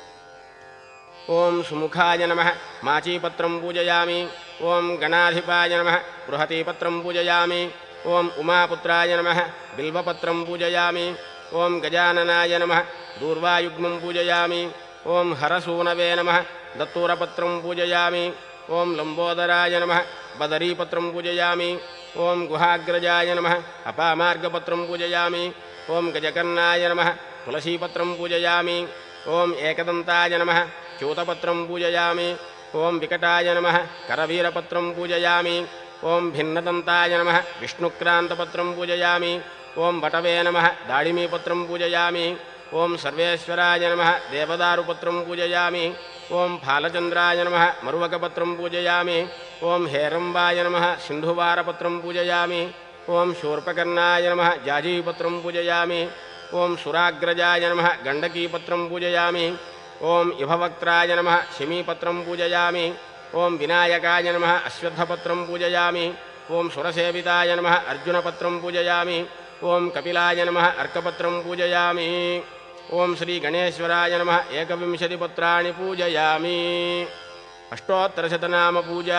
ఓం సుముఖాయ నమః మాచీపత్రం పూజయామి. ఓం గణాధిపాయ నమః బృహతీపత్రం పూజయామి. ఓం ఉమాపుత్రాయ నమః బిల్వపత్రం పూజయామి. ఓం గజాననాయ నమః దూర్వాయుగ్మం పూజయామి. ఓం హరసూనవే నమః దత్తూరపత్రం పూజయామి. ఓం లంబోదరాయ నమః బదరీపత్రం పూజయామి. ఓం గుహాగ్రజాయ నమః అపామార్గపత్రం పూజయామి. ఓం గజకర్ణాయ నమః తులసీపత్రం పూజయామి. ఓం ఏకదంతాయ నమః చ్యూతపత్రం పూజయామి. ఓం వికటాయ నమః కరవీరపత్రం పూజయామి. ఓం భిన్నదంతాయ నమః విష్ణుక్రాంతపత్రం పూజయామి. ఓం వటవే నమః దాడిమీపత్రం పూజయామి. ఓం సర్వేశ్వరాయ నమః దేవదారుపత్రం పూజయామి. ఓం ఫాలచంద్రాయ నమః మరువకపత్రం పూజయామి. ఓం హేరంబాయ నమః సింధువారపత్రం పూజయామి. ఓం శూర్పకర్ణాయ నమః జాజీపత్రం పూజయామి. ఓం సురాగ్రజాయ నమః గండకీపత్రం పూజయామి. ఓం ఇభవక్త్రాయ నమః శమీపత్రం పూజయామి. ఓం వినాయకాయ నమః అశ్వత్థపత్రం పూజయామి. ఓం సురసేవితాయ నమః అర్జునపత్రం పూజయామి. ఓం కపిలాయ నమః అర్కపత్రం పూజయామి. ఓం శ్రీ గణేశ్వరాయ నమః 21 పత్రాణి పూజయామి. అష్టోత్తరశతనామ పూజ.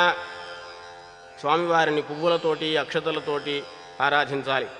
స్వామివారిని పువ్వులతోటి అక్షతలతోటి ఆరాధించాలి.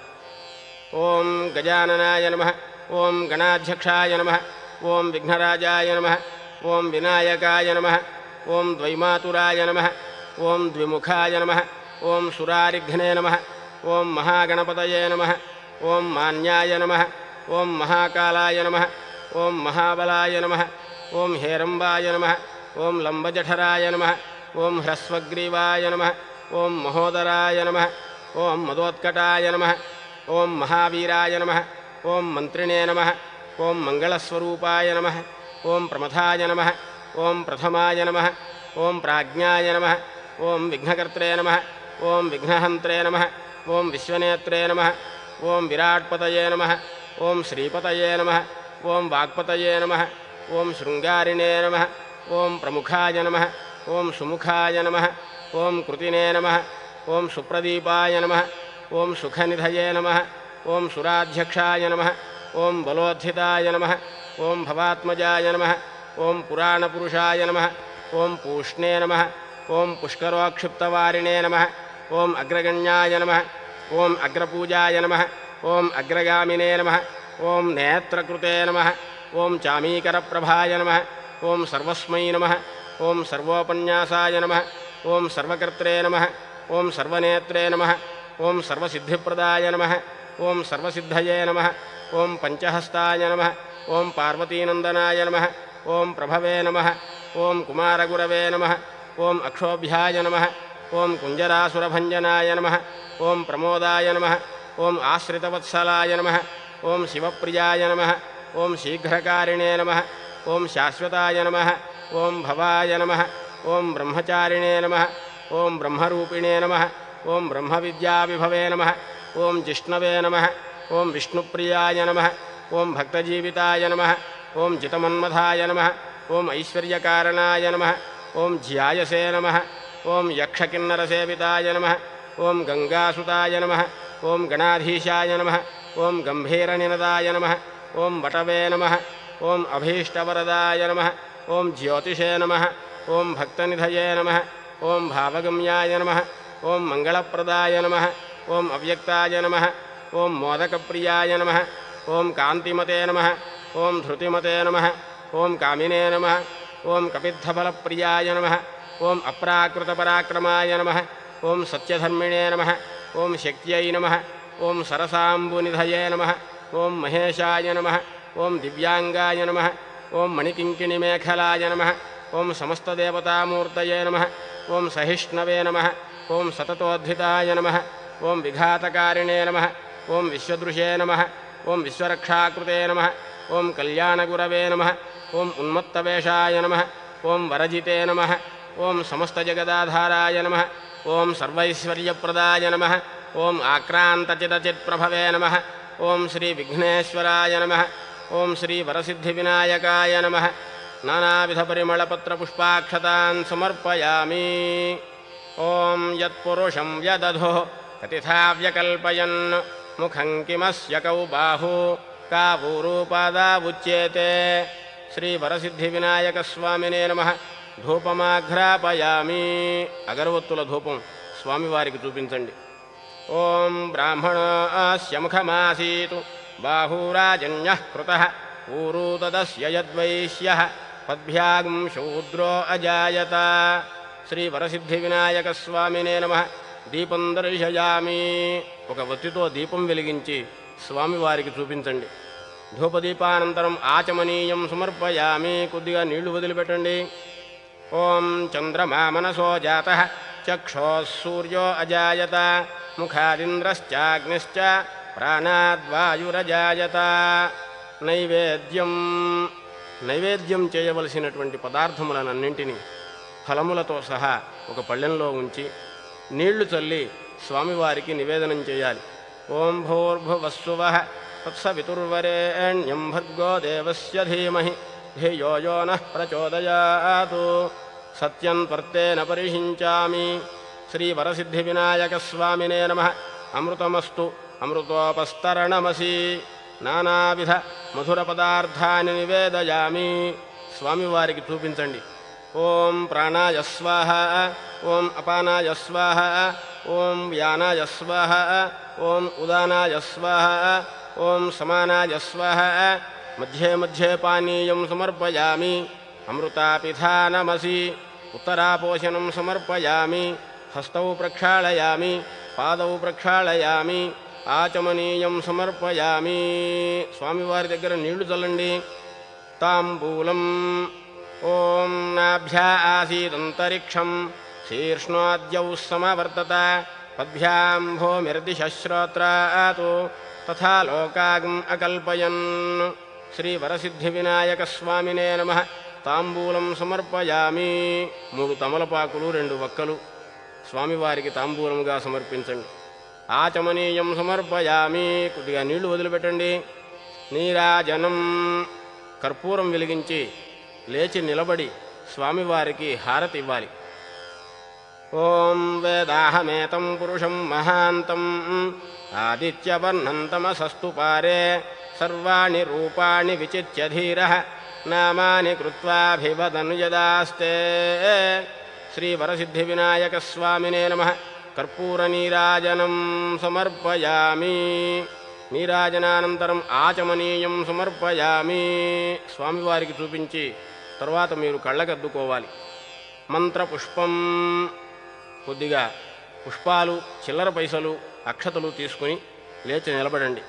ఓం గజాననాయ నమః. ఓం గణాధ్యక్షాయ నమః. ఓం విఘ్నరాజాయ నమః. ఓం వినాయకాయ నమః. ఓం ద్వైమాతురాయ నమః. ఓం ద్విముఖాయ నమః. ఓం సురారిఘ్నే నమః. ఓం మహాగణపతయే నమః. ఓం మాన్యాయ నమః. ఓం మహాకాలాయ నమః. ఓం మహాబలాయ నమః. ఓం హేరంబాయ నమః. ఓం లంబజఠరాయ నమః. ఓం హ్రస్వగ్రీవాయ నమః. ఓం మహోదరాయ నమః. ఓం మదోత్కటాయ నమః. ఓం మహావీరాయ నమః. ఓం మంత్రిణే నమః. ఓం మంగళస్వరూపాయ నమః. ఓం ప్రమథాయ నమః. ఓం ప్రథమాయ నమః. ఓం ప్రాజ్ఞాయ నమః. ఓం విఘ్నకర్త్రే నమః. ఓం విఘ్నహంత్రే నమః. ఓం విశ్వనేత్రే నమః. ఓం విరాట్పతయే నమః. ఓం శ్రీపతయే నమః. ఓం వాక్పతయే నమః. ఓం శృంగారిణే నమః. ఓం ప్రముఖాయ నమః. ఓం సుముఖాయ నమః. ఓం కృతినే నమః. ఓం సుప్రదీపాయ నమః. ఓం సుఖనిధయే నమః. ఓం సురాధ్యక్షాయ నమః. ఓం బలోత్థితాయ నమః. ఓం భవాత్మజాయ నమః. ఓం పురాణపురుషాయ నమః. ఓం పూష్ణే నమః. ఓం పుష్కరోక్షిప్తవారిణే నమః. ఓం అగ్రగణ్యాయ నమః. ఓం అగ్రపూజాయ నమః. ఓం అగ్రగామినే నమః. ఓం నేత్రకృతే నమః. ఓం చామీకరప్రభాయ నమః. ఓం సర్వస్మై నమః. ఓం సర్వోపన్యాసాయ నమః. ఓం సర్వకర్త్రే నమః. ఓం సర్వనేత్రే నమః. ఓం సర్వసిద్ధిప్రదాయ నమః. ఓం సర్వసిద్ధయే నమః. ఓం పంచహస్తాయ నమః. ఓం పార్వతీనందనాయ నమః. ఓం ప్రభవే నమః. ఓం కుమారగురవే నమః. ఓం అక్షోభ్యాయ నమః. ఓం కుంజరాసురభంజనాయ నమః. ఓం ప్రమోదాయ నమః. ఓం ఆశ్రితవత్సలాయ నమః. ఓం శివప్రియాయ నమః. ఓం శీఘ్రకారిణే నమః. ఓం శాశ్వతాయ నమః. ఓం భవాయ నమః. ఓం బ్రహ్మచారిణే నమః. ఓం బ్రహ్మరూపిణే నమః. ఓం బ్రహ్మవిద్యావిభవే నమః. ఓం జిష్ణవే నమః. ఓం విష్ణుప్రియాయ నమః. ఓం భక్తజీవితాయ నమః. ఓం జితమన్మథాయ నమః. ఓం ఐశ్వర్యకారణాయ నమః. ఓం జ్యాయసే నమః. ఓం యక్షకిన్నరసేవితాయ నమః. ఓం గంగాసుతాయ నమః. ఓం గణాధీశాయ నమః. ఓం గంభీరనినదాయ నమః. ఓం వటవే నమః. ఓం అభీష్టవరదాయ నమః. ఓం జ్యోతిషే నమః. ఓం భక్తనిధయే నమః. ఓం భావగమ్యాయ నమః. ఓం మంగళప్రదాయ నమః. ఓం అవ్యక్తాయ నమః. ఓం మోదకప్రియాయ నమః. ఓం కాంతిమతే నమః. ఓం ధృతిమతే నమః. ఓం కామినే నమః. ఓం కపిద్ధఫలప్రియాయ నమః. ఓం అప్రాకృతపరాక్రమాయ నమః. ఓం సత్యధర్మిణే నమః. ఓం శక్త్యై నమః. ఓం సరసాంబునిధయే నమః. ఓం మహేశాయ నమః. ఓం దివ్యాంగాయ నమః. ఓం మణికింకిణిమేఖలాయ నమః. ఓం సమస్తదేవతామూర్తయే నమః. ఓం సహిష్ణవే నమః. ఓం సతతోద్ధితాయ నమః. ఓం విఘాతకారిణే నమః. ఓం విశ్వదృశే నమః. ఓం విశ్వరక్షాకృతే నమః. ఓం కళ్యాణగురవే నమః. ఓం ఉన్మత్తవేషాయ నమః. ఓం వరజితే నమః. ఓం సమస్తజగదాధారాయ నమః. ఓం సర్వైశ్వర్యప్రదాయ నమః. ఓం ఆక్రాంతచితచిత్ప్రభవే నమః. ఓం శ్రీ విఘ్నేశ్వరాయ నమః. ఓం శ్రీ వరసిద్ధివినాయకాయ నమః. నానావిధపరిమళపత్రపుష్పాక్షతాన్ సమర్పయామి. ఓం యత్పురుషం వ్యదధో కతిథా వ్యకల్పయన్ ముఖం కిమస్య కౌ బాహు కావూరూపాదా ఉచ్యేతే. శ్రీ వరసిద్ధివినాయక స్వామినే నమః. ధూపమాఘ్రాపయామి. అగరవత్తుల ధూపం స్వామివారికి చూపించండి. ఓం బ్రాహ్మణోస్య ముఖమాసీతు బాహూరాజన్యః కృతః ఊరూ తదస్య యద్వైశ్యః పద్భ్యాగం శూద్రో అజాయత. శ్రీ వరసిద్ధివినాయక స్వామినే నమః. దీపం దర్శయామి. ఒక వత్తితో దీపం వెలిగించి స్వామివారికి చూపించండి. ధూపదీపానంతరం ఆచమనీయం సమర్పయామి. కొద్దిగా నీళ్లు వదిలిపెట్టండి. ఓం చంద్రమా మనసో జాతః చక్షోః సూర్యో అజాయత ముఖాదింద్రశ్చాగ్నిశ్చ ప్రాణాద్వాయురజాయత. నైవేద్యం చేయవలసినటువంటి పదార్థములనన్నింటినీ ఫలములతో సహా ఒక పళ్ళెంలో ఉంచి నీళ్లు చల్లి స్వామివారికి నివేదనం చేయాలి. ఓం భూర్భువస్సువః తత్సవితుర్వరేణ్యం భర్గో దేవస్య ధీమహి ధియో యో నః ప్రచోదయాతు. సత్యం త్వర్తేన పరిషించామి. శ్రీ వరసిద్ధివినాయక స్వామినే నమః. అమృతమస్తు అమృతోపస్తరణమసి. నానావిధ మధుర పదార్థాన్ని నివేదయామి. స్వామివారికి చూపించండి. ఓం ప్రాణాయ స్వాహ. ఓం అపానాయ స్వాహ. ఓం వ్యానాయ స్వాహ. ఓం ఉదానాయ స్వాహ. ఓం సమానాయ స్వాహ. మధ్యే మధ్యే పానీయం సమర్పయామి. అమృతాపిధానమసి. ఉత్తరాపోషణం సమర్పయామి. హస్తౌ ప్రక్షాళయామి. పాదౌ ప్రక్షాళయామి. ఆచమనీయం సమర్పయామి. స్వామివారి దగ్గర నీళ్లు చల్లండి. తాంబూలం. ఓం నాభ్యా ఆసీదంతరిక్షం శీర్ష్ణోద్యౌ సమవర్తత పద్భ్యాం భూమిర్దిశ్రోత్రాతు తథా లోకాగం అకల్పయన్. శ్రీ వరసిద్ధివినాయక స్వామినే నమః. తాంబూలం సమర్పయామి. 3 తమలపాకులు 2 వక్కలు స్వామివారికి తాంబూలముగా సమర్పించండి. ఆచమనీయం సమర్పయామి. కొద్దిగా నీళ్లు వదిలిపెట్టండి. నీరాజనం. కర్పూరం వెలిగించి లేచి నిలబడి స్వామివారికి హారతి ఇవ్వాలి. ఓం వేదాహమేతం పురుషం మహాంతం ఆదిత్యవర్ణం తమసస్తు పారే సర్వాణి రూపాణి విచిత్య ధీరః నామాని కృత్వాభివదన్ యదాస్తే. శ్రీ వరసిద్ధివినాయక స్వామినే నమః. కర్పూర నీరాజనం సమర్పయామి. నీరాజనానంతరం ఆచమనీయం సమర్పయామి. స్వామివారికి చూపించి తరువాత మీరు కళ్ళకద్దుకోవాలి. మంత్రపుష్పం. కొద్దిగా పుష్పాలు, చిల్లర పైసలు, అక్షతలు తీసుకుని లేచి నిలబడండి.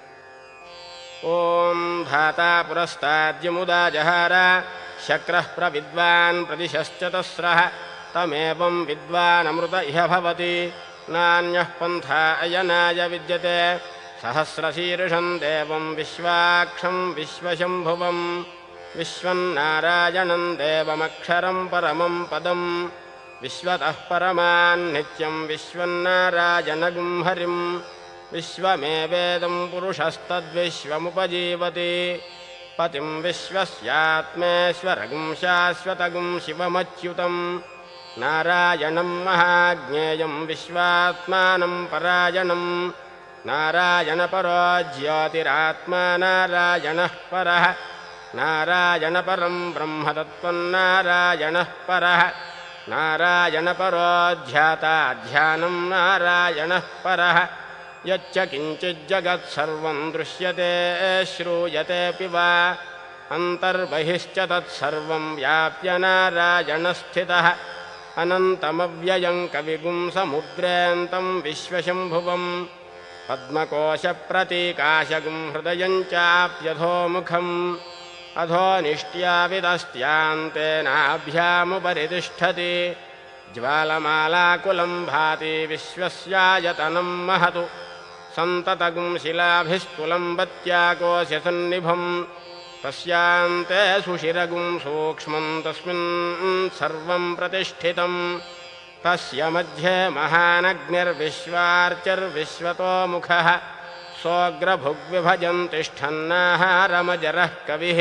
ఓం ధాతా పురస్తాద్యముదా జహార శక్రః ప్రవిద్వాన్ ప్రదిశశ్చతస్రః తమేవం విద్వానమృత ఇహ భవతి నాన్యః పంథా అయనాయ విద్యతే. సహస్రశీర్షం దేవం విశ్వాక్షం విశ్వశంభువం విశ్వన్నారాయణం దేవమక్షరం పరమం పదం విశ్వతః పరమాన్నిత్యం విశ్వన్నారాయణగుం హరిం విశ్వమేవేదం పురుషస్తద్విశ్వముపజీవతి పతిం విశ్వస్యాత్మేశ్వరగుం శాశ్వతగుం శివమచ్యుతం నారాయణం మహాజ్ఞేయం విశ్వాత్మానం పరాయణం నారాయణపరో జ్యోతిరాత్మా నారాయణః పరః నారాయణపరం బ్రహ్మతత్వం నారాయణః పరః నారాయణపరో ధ్యాతా ధ్యానం నారాయణః పరః యచ్చ కించిజ్జగత్సర్వం దృశ్యతే శ్రూయతేపి వా అంతర్బహిశ్చ తత్సర్వం వ్యాప్య నారాయణస్థితః అనంతమవ్యయం కవిగుం సముద్రేంతం విశ్వశంభువం పద్మకోశ ప్రతీకాశగుం హృదయం చాప్యధోముఖం अधो निष्ट्याविदस्त्यान्तेनाभ्यामुपरि तिष्ठति ज्वालमालाकुलं भाति विश्वस्यायतनं महतु सन्ततगुं शिलाभिस्तुलं बत्याकोस्य सन्निभम् तस्यान्ते सुशिरगुं सूक्ष्मं तस्मिन् सर्वं प्रतिष्ठितम् तस्य मध्ये महानग्निर्विश्वार्चिर्विश्वतोमुखः सोऽग्रभुग्विभजन् तिष्ठन्नाहारमजरः कविः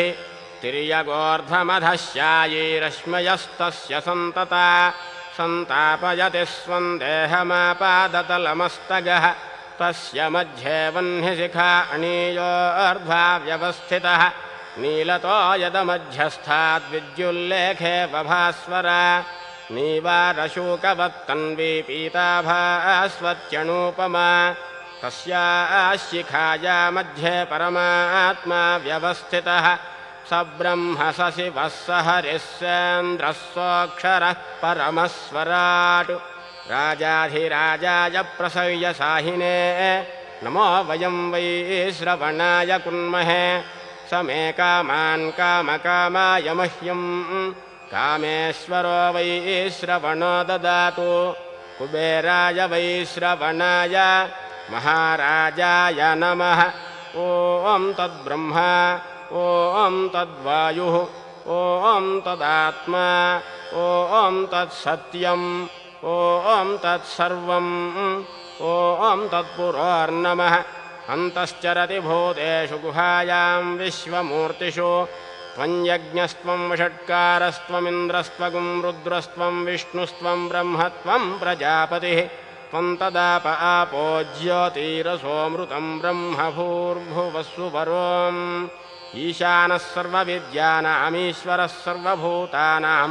तिर्यगोर्धमधश्यायैरश्मयस्तस्य सन्तता सन्तापयति स्वं देहमापादतलमस्तगः तस्य मध्ये वह्निशिखा अणीयोर्ध्वा व्यवस्थितः नीलतो यदमध्यस्थाद्विद्युल्लेखे बभास्वरा नीवारशूकवत्तन्वी पीताभास्वत्यणूपमा तस्याशिखाया मध्ये परमात्मा व्यवस्थितः स ब्रह्म स शिवः स हरिः सेन्द्रः सोऽक्षरः परमस्वराट् राजाधिराजाय प्रसव्य साहिने नमो वयं वै श्रवणाय कुर्महे स मे कामान् कामकामाय मह्यं कामेश्वरो वै श्रवणो ददातु कुबेराय वै श्रवणाय महाराजाय नमः ॐ तद्ब्रह्मा ॐ तद्वायुः ॐ तदात्मा ॐ तत्सत्यम् ॐ तत्सर्वम् ॐ तत्पुरोर्नमः अन्तश्चरति भूतेषु गुहायां विश्वमूर्तिषु त्वं यज्ञस्त्वं षट्कारस्त्वमिन्द्रस्त्वगुं रुद्रस्त्वं विष्णुस्त्वं ब्रह्मत्वं प्रजापतिः त्वं तदाप आपो ज्योतिरसोऽमृतं ब्रह्म भूर्भुवस्सुवरोम् ईशानः सर्वविद्यानामीश्वरः सर्वभूतानां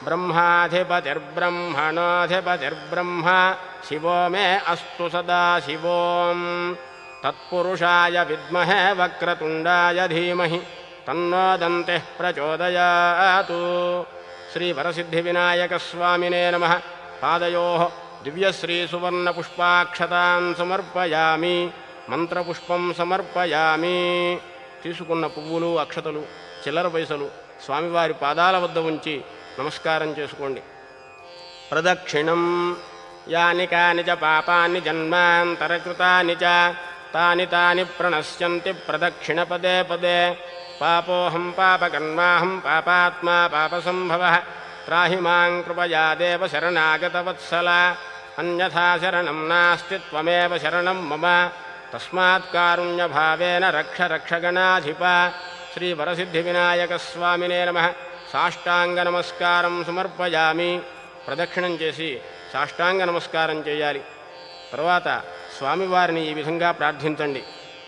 ब्रह्माधिपतिर्ब्रह्मणोऽधिपतिर्ब्रह्म शिवो मे अस्तु सदा शिवोम् तत्पुरुषाय विद्महे वक्रतुण्डाय धीमहि तन्नो दन्तिः प्रचोदयातु। श्रीवरसिद्धिविनायकस्वामिने नमः। पादयोः दिव्यश्रीसुवर्णपुष्पाक्षतान् समर्पयामि, మంత్రపుష్పం సమర్పయామి. తీసుకున్న పువ్వులు అక్షతలు చిల్లర పైసలు స్వామివారి పాదాల వద్ద ఉంచి నమస్కారం చేసుకోండి. ప్రదక్షిణం యాని కాని చ పాపాని జన్మాంతరకృతాని చ తాని తాని ప్రణశ్యంతి ప్రదక్షిణ పదే పదే. పాపోహం పాపకర్మాహం పాపాత్మా పాపసంభవః త్రాహి మాం కృపయా దేవ శరణాగతవత్సల. అన్యథా శరణం నాస్తి త్వమేవ శరణం మమ. తస్మాత్ కారుణ్యభావేన రక్ష రక్షగణాధిప. శ్రీ వరసిద్ధివినాయకస్వామినే నమః. సాష్టాంగ నమస్కారం సమర్పయామి. ప్రదక్షిణం చేసి సాష్టాంగ నమస్కారం చేయాలి. తర్వాత స్వామివారిని ఈ విధంగా ప్రార్థించండి.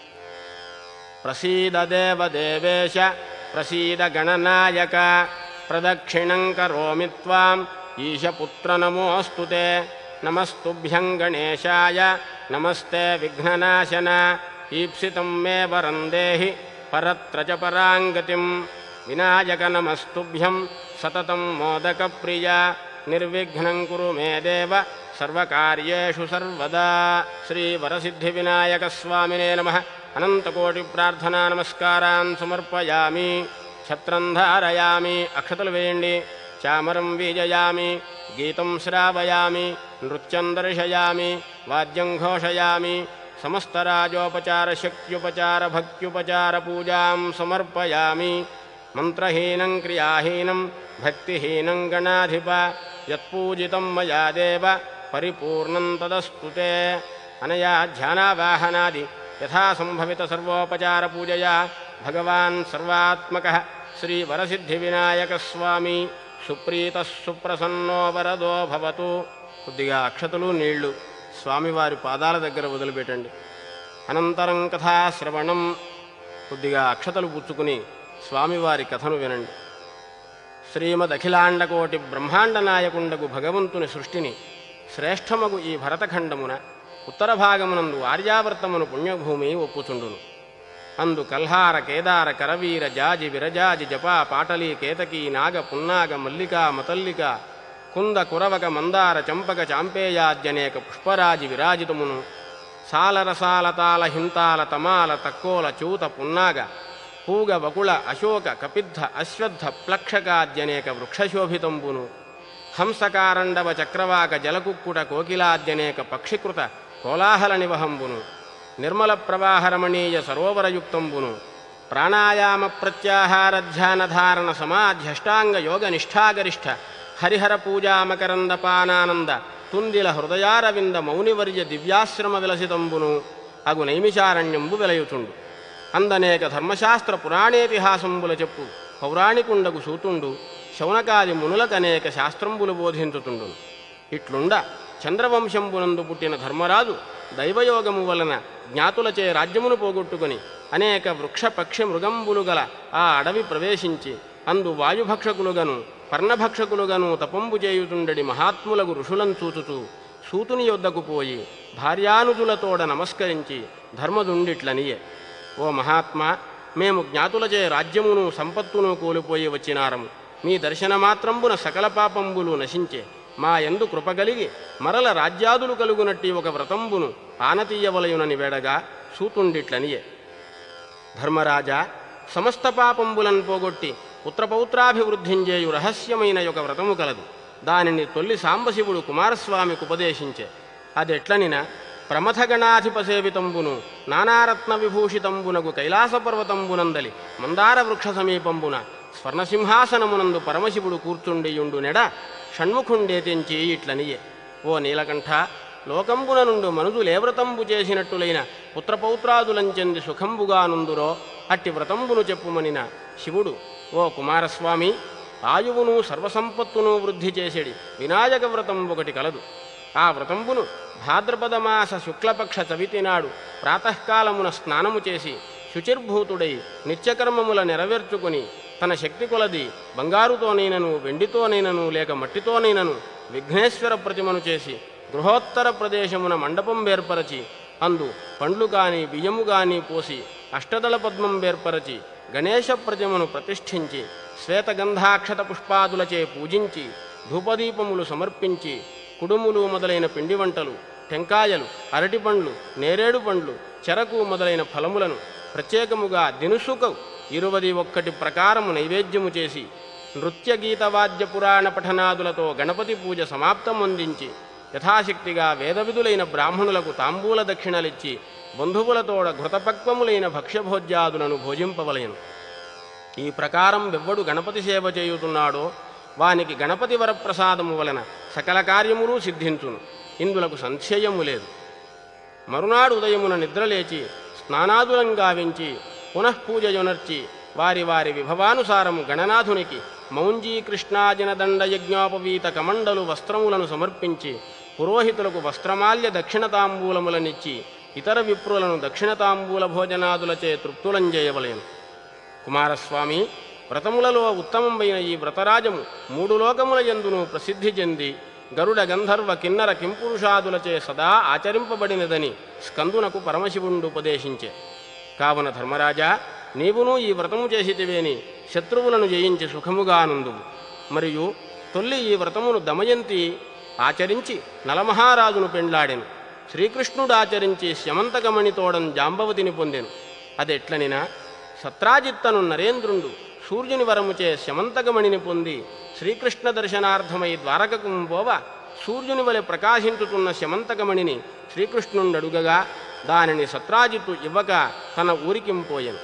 ప్రసీద దేవదేవేశ ప్రసీద గణనాయక ప్రదక్షిణం కరోమి త్వాం ఈశపుత్ర నమోऽस्तु తే. నమస్తుభ్యం గణేశాయ నమస్తే విఘ్ననాశన. ఈప్సితం మే వరం దేహి పరత్ర చ పరాంగతిం. వినాయక నమస్తుభ్యం సతతం మోదకప్రియ. నిర్విఘ్నం కురు మే దేవ సర్వకార్యేషు సర్వదా. శ్రీ వరసిద్ధివినాయకస్వామినే నమః. అనంతకోటి ప్రార్థనా నమస్కారాన్ సమర్పయామి. ఛత్రం ధారయామి. అక్షతలు వేయండి. చామరం వీజయామి. గీతం శ్రావయామి. నృత్యం దర్శయామి. వాద్యం ఘోషయామి. సమస్తరాజోపచార శక్త్యుపచార భక్త్యుపచార పూజాం సమర్పయామి. మంత్రహీనం క్రియాహీనం భక్తిహీనం గణాధిప. యత్పూజితం మయా దేవ పరిపూర్ణం తదస్తు తే. అనయా ధ్యానావాహనాది యథా సంభవిత సర్వోపచార పూజయా భగవాన్ సర్వాత్మకః శ్రీ వరసిద్ధివినాయకస్వామి సుప్రీతః సుప్రసన్నో వరదో భవతు. కొద్దిగా అక్షతలు నీళ్లు స్వామివారి పాదాల దగ్గర వదిలిపెట్టండి. అనంతరం కథాశ్రవణం. కొద్దిగా అక్షతలు పుచ్చుకుని స్వామివారి కథను వినండి. శ్రీమదఖిలాండకోటి బ్రహ్మాండ నాయకుండకు భగవంతుని సృష్టిని శ్రేష్టమగు ఈ భరతఖండమున ఉత్తర భాగమునందు ఆర్యావర్తమును పుణ్యభూమి ఒప్పుచుండును. అందు కల్హార కేదార కరవీర జాజి విరజాజి జపా పాటలీ కేతకీ నాగ పున్నాగ మల్లికా మతల్లిక కుంద కురవక మందార చంపక చాంపేయాద్యనేక పుష్పరాజి విరాజితమును. సాలరసాల తాళ హింతాల తమాల తక్కోల చూత పున్నాగ పూగ వకుళ అశోక కపిద్ధ అశ్వత్థ ప్లక్షకాద్యనేక వృక్షశోభితంబును హంసకారండవ చక్రవాక జలకుక్కుట కోకిలాద్యనేక పక్షికృత కోలాహల నివహంబును నిర్మల ప్రవాహరమణీయ సరోవరయుక్తంబును ప్రాణాయామ ప్రత్యాహార ధ్యానధారణ సమాధ్యష్టాంగ యోగ నిష్ఠాగరిష్ఠ హరిహర పూజామకరందపానానంద తుందిల హృదయారవింద మౌనివర్య దివ్యాశ్రమ విలసితంబును అగు నైమిషారణ్యంబు వెలయుచుండు అందనేక ధర్మశాస్త్ర పురాణేతిహాసంబుల చెప్పు పౌరాణికుండగు సూతుండు శౌనకాది మునులకనేక శాస్త్రంబులు బోధించుతుండు. ఇట్లుండ చంద్రవంశంబునందు పుట్టిన ధర్మరాజు దైవయోగము వలన జ్ఞాతులచే రాజ్యమును పోగొట్టుకుని అనేక వృక్ష పక్షి మృగంబులు గల ఆ అడవి ప్రవేశించి అందు వాయుభక్షకులుగను పర్ణభక్షకులుగను తపంబు చేయుతుండడి మహాత్ములకు ఋషులను చూచుతూ సూతుని యొద్దకు పోయి భార్యానుజులతోడ నమస్కరించి ధర్మదుండిట్లనియే, ఓ మహాత్మా, మేము జ్ఞాతులచే రాజ్యమును సంపత్తును కోల్పోయి వచ్చినారము. మీ దర్శనమాత్రంబున సకల పాపంబులు నశించే మా యందు కృపగలిగి మరల రాజ్యాదులు కలుగునట్టి ఒక వ్రతంబును ఆనతీయవలయునని వేడగా సూతుండిట్లనియే, ధర్మరాజా, సమస్త పాపంబులను పోగొట్టి పుత్రపౌత్రాభివృద్ధించేయు రహస్యమైన ఒక వ్రతము కలదు. దానిని తొల్లి సాంబశివుడు కుమారస్వామికి ఉపదేశించే. అదెట్లనిన ప్రమథగణాధిపసేవితంబును నానారత్న విభూషితంబునకు కైలాసపర్వతంబునందలి మందార వృక్ష సమీపంబున స్వర్ణసింహాసనమునందు పరమశివుడు కూర్చుండియుండు నెడ షణ్ముఖుండేతించి ఇట్లనియే, ఓ నీలకంఠ, లోకంబున నుండు మనుజులే వ్రతంబు చేసినట్టులైన పుత్రపౌత్రాదులంచెంది సుఖంబుగా నుందురో అట్టి వ్రతంబును చెప్పుమనిన శివుడు, ఓ కుమారస్వామి, ఆయువును సర్వసంపత్తును వృద్ధి చేసేడి వినాయక వ్రతం ఒకటి కలదు. ఆ వ్రతంబును భాద్రపదమాస శుక్లపక్ష చవితి నాడు ప్రాతకాలమున స్నానము చేసి శుచిర్భూతుడై నిత్యకర్మముల నెరవేర్చుకుని తన శక్తి కొలది బంగారుతోనైనను వెండితోనైనను లేక మట్టితోనైనను విఘ్నేశ్వర ప్రతిమను చేసి గృహోత్తర ప్రదేశమున మండపం ఏర్పరచి అందు పండ్లు కాని బియ్యము గాని పోసి అష్టదళ పద్మం ఏర్పరచి గణేశ ప్రతిమను ప్రతిష్ఠించి శ్వేతగంధాక్షత పుష్పాదులచే పూజించి ధూపదీపములు సమర్పించి కుడుములు మొదలైన పిండి వంటలు, టెంకాయలు, అరటిపండ్లు, నేరేడు పండ్లు, చెరకు మొదలైన ఫలములను ప్రత్యేకముగా దినుసుకు 21 ప్రకారము నైవేద్యము చేసి నృత్య గీతవాద్య పురాణ పఠనాదులతో గణపతి పూజ సమాప్తమొందించి యథాశక్తిగా వేదవిధులైన బ్రాహ్మణులకు తాంబూల దక్షిణలిచ్చి బంధువులతోడ ఘృతపక్వములైన భక్ష్యభోజ్యాదులను భోజింపవలయను. ఈ ప్రకారం వెవ్వడు గణపతి సేవ చేయుతున్నాడో వానికి గణపతి వరప్రసాదము వలన సకల కార్యములు సిద్ధించును. ఇందులకు సంశయము లేదు. మరునాడు ఉదయమున నిద్రలేచి స్నానాదులను గావించి పునఃపూజయునర్చి వారి వారి విభవానుసారము గణనాథునికి మౌంజీ కృష్ణాజినదండ యజ్ఞోపవీత కమండలు వస్త్రములను సమర్పించి పురోహితులకు వస్త్రమాల్య దక్షిణతాంబూలములనిచ్చి ఇతర విప్రులను దక్షిణతాంబూల భోజనాదులచే తృప్తులంజేయవలెను. కుమారస్వామి, వ్రతములలో ఉత్తమమైన ఈ వ్రతరాజము 3 లోకముల యందును ప్రసిద్ధి చెంది గరుడ గంధర్వ కిన్నర కింపురుషాదులచే సదా ఆచరింపబడినదని స్కందునకు పరమశివుండు ఉపదేశించే. కావున ధర్మరాజా, నీవును ఈ వ్రతము చేసితివేని శత్రువులను జయించి సుఖముగా నుందువు. మరియు తొల్లి ఈ వ్రతమును దమయంతి ఆచరించి నలమహారాజును పెండ్లాడెను. శ్రీకృష్ణుడు ఆచరించి స్యమంతకమణితోడం జాంబవతిని పొందెను. అదెట్లనినా, సత్రాజిత్తను నరేంద్రుండు సూర్యుని వరముచే స్యమంతకమణిని పొంది శ్రీకృష్ణ దర్శనార్థమై ద్వారకకు పోవ సూర్యుని వలె ప్రకాశించుతున్న స్యమంతకమణిని శ్రీకృష్ణుండడుగగా దానిని సత్రాజిత్తు ఇవ్వక తన ఊరికింపోయెను.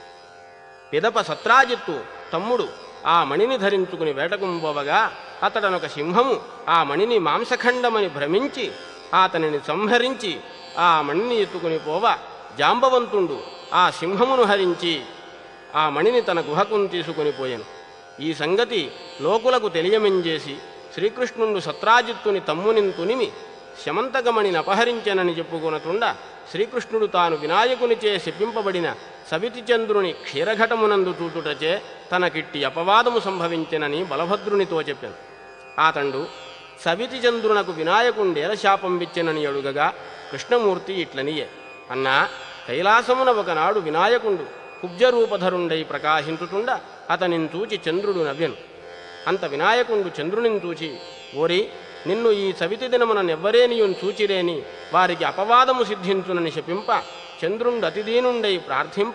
పిదప సత్రాజిత్తు తమ్ముడు ఆ మణిని ధరించుకుని వేటకుంపోవగా అతడనొక సింహము ఆ మణిని మాంసఖండమని భ్రమించి అతనిని సంహరించి ఆ మణిని ఎత్తుకుని పోవ జాంబవంతుండు ఆ సింహమును హరించి ఆ మణిని తన గుహకును తీసుకుని పోయెను. ఈ సంగతి లోకులకు తెలియమెంజేసి శ్రీకృష్ణుడు సత్రాజిత్తుని తమ్మునిని తునిమి శమంతకమణిని అపహరించెనని చెప్పుకొనతుండ శ్రీకృష్ణుడు తాను వినాయకునిచే శపింపబడిన సవితిచంద్రుని క్షీరఘటమునందు చూచుటచే తనకిట్టి అపవాదము సంభవించెనని బలభద్రునితో చెప్పాను. ఆతండు సవితిచంద్రునకు వినాయకుండేల శాపం విచ్చెనని అడుగగా కృష్ణమూర్తి ఇట్లనియే, అన్నా, కైలాసమున ఒకనాడు వినాయకుండు కుబ్జరూపధరుండై ప్రకాశించుతుండ అతనిని చూచి చంద్రుడు నవ్వెను. అంత వినాయకుండు చంద్రునిని చూచి, ఓరి, నిన్ను ఈ సవితి దినమున నెవ్వరేనియున్ చూచిరేని వారికి అపవాదము సిద్ధించునని శపింప చంద్రుండు అతిదీనుండై ప్రార్థింప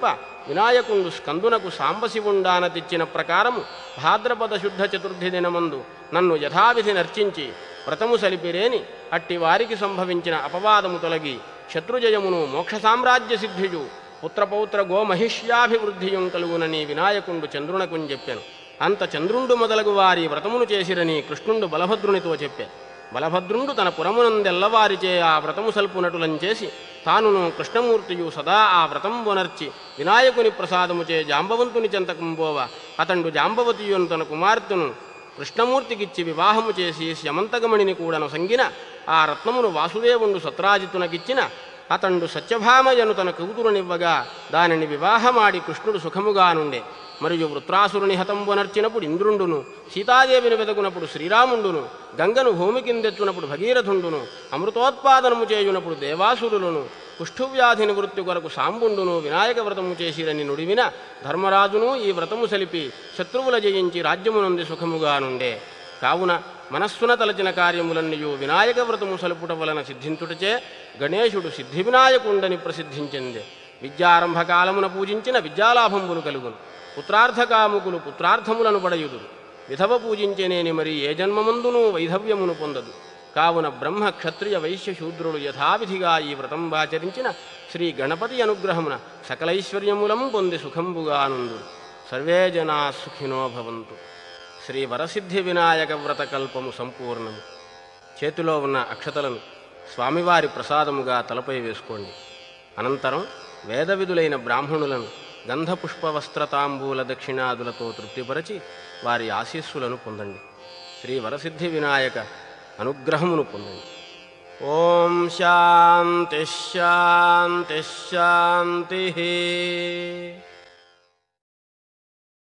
వినాయకుండు స్కందునకు సాంబశివుండాన తెచ్చిన ప్రకారము భాద్రపద శుద్ధ చతుర్థి దినమందు నన్ను యథావిధి నర్చించి వ్రతము సలిపిరేని అట్టి వారికి సంభవించిన అపవాదము తొలగి శత్రుజయమును మోక్ష సామ్రాజ్య సిద్ధియు పుత్రపౌత్ర గోమహిష్యాభివృద్ధియుం కలుగునని వినాయకుండు చంద్రునకుని చెప్పాను. అంత చంద్రుండు మొదలగు వారి వ్రతమును చేసిరని కృష్ణుండు బలభద్రునితో చెప్పే. బలభద్రుండు తన పురమునందెల్లవారిచే ఆ వ్రతము సల్పునటులంచేసి తానును కృష్ణమూర్తియు సదా ఆ వ్రతం బొనర్చి వినాయకుని ప్రసాదముచే జాంబవంతుని చెంతకంబోవ అతండు జాంబవతియును తన కుమార్తెను కృష్ణమూర్తికిచ్చి వివాహము చేసి శమంతగమణిని కూడాను సంగిన ఆ రత్నమును వాసుదేవుండు సత్రాజిత్తునకిచ్చిన అతండు సత్యభామయను తన కూతురునివ్వగా దానిని వివాహమాడి కృష్ణుడు సుఖముగా నుండే. మరియు వృత్రాసురుని హతంబునర్చినప్పుడు ఇంద్రుండును, సీతాదేవిని వెదకునప్పుడు శ్రీరాముండును, గంగను భూమి కిందెత్తునప్పుడు భగీరథుండును, అమృతోత్పాదనము చేయునప్పుడు దేవాసురులను, కుష్ఠువ్యాధి నివృత్తి కొరకు సాంబుండును వినాయక వ్రతము చేసిరని నుడివిన ధర్మరాజును ఈ వ్రతము సలిపి శత్రువుల జయించి రాజ్యమునంది సుఖముగా నుండే. కావున మనస్సున తలచిన కార్యములన్నయూ వినాయక వ్రతము సలుపుట వలన సిద్ధించుటచే గణేశుడు సిద్ధి వినాయకుండని ప్రసిద్ధించింది. విద్యారంభకాలమున పూజించిన విద్యాలాభంబులు కలుగును. పుత్రార్థకాముకులు పుత్రార్థములను పడయుదురు. విధవ పూజించేనేని మరి ఏ జన్మమందునూ వైధవ్యమును పొందదు. కావున బ్రహ్మ క్షత్రియ వైశ్య శూద్రులు యథావిధిగా ఈ వ్రతంబాచరించిన శ్రీ గణపతి అనుగ్రహమున సకలైశ్వర్యములం పొంది సుఖంబుగా నుండు. సర్వే జనా సుఖినో భవంతు. శ్రీ వరసిద్ధి వినాయక వ్రతకల్పము సంపూర్ణము. చేతిలో ఉన్న అక్షతలను స్వామివారి ప్రసాదముగా తలపై వేసుకోండి. అనంతరం వేదవిధులైన బ్రాహ్మణులను గంధపుష్పవస్త్రతాంబూల దక్షిణాదులతో తృప్తిపరచి వారి ఆశీస్సులను పొందండి. శ్రీ వరసిద్ధి వినాయక అనుగ్రహమును పొందండి. ఓం శాంతి శాంతి శాంతి.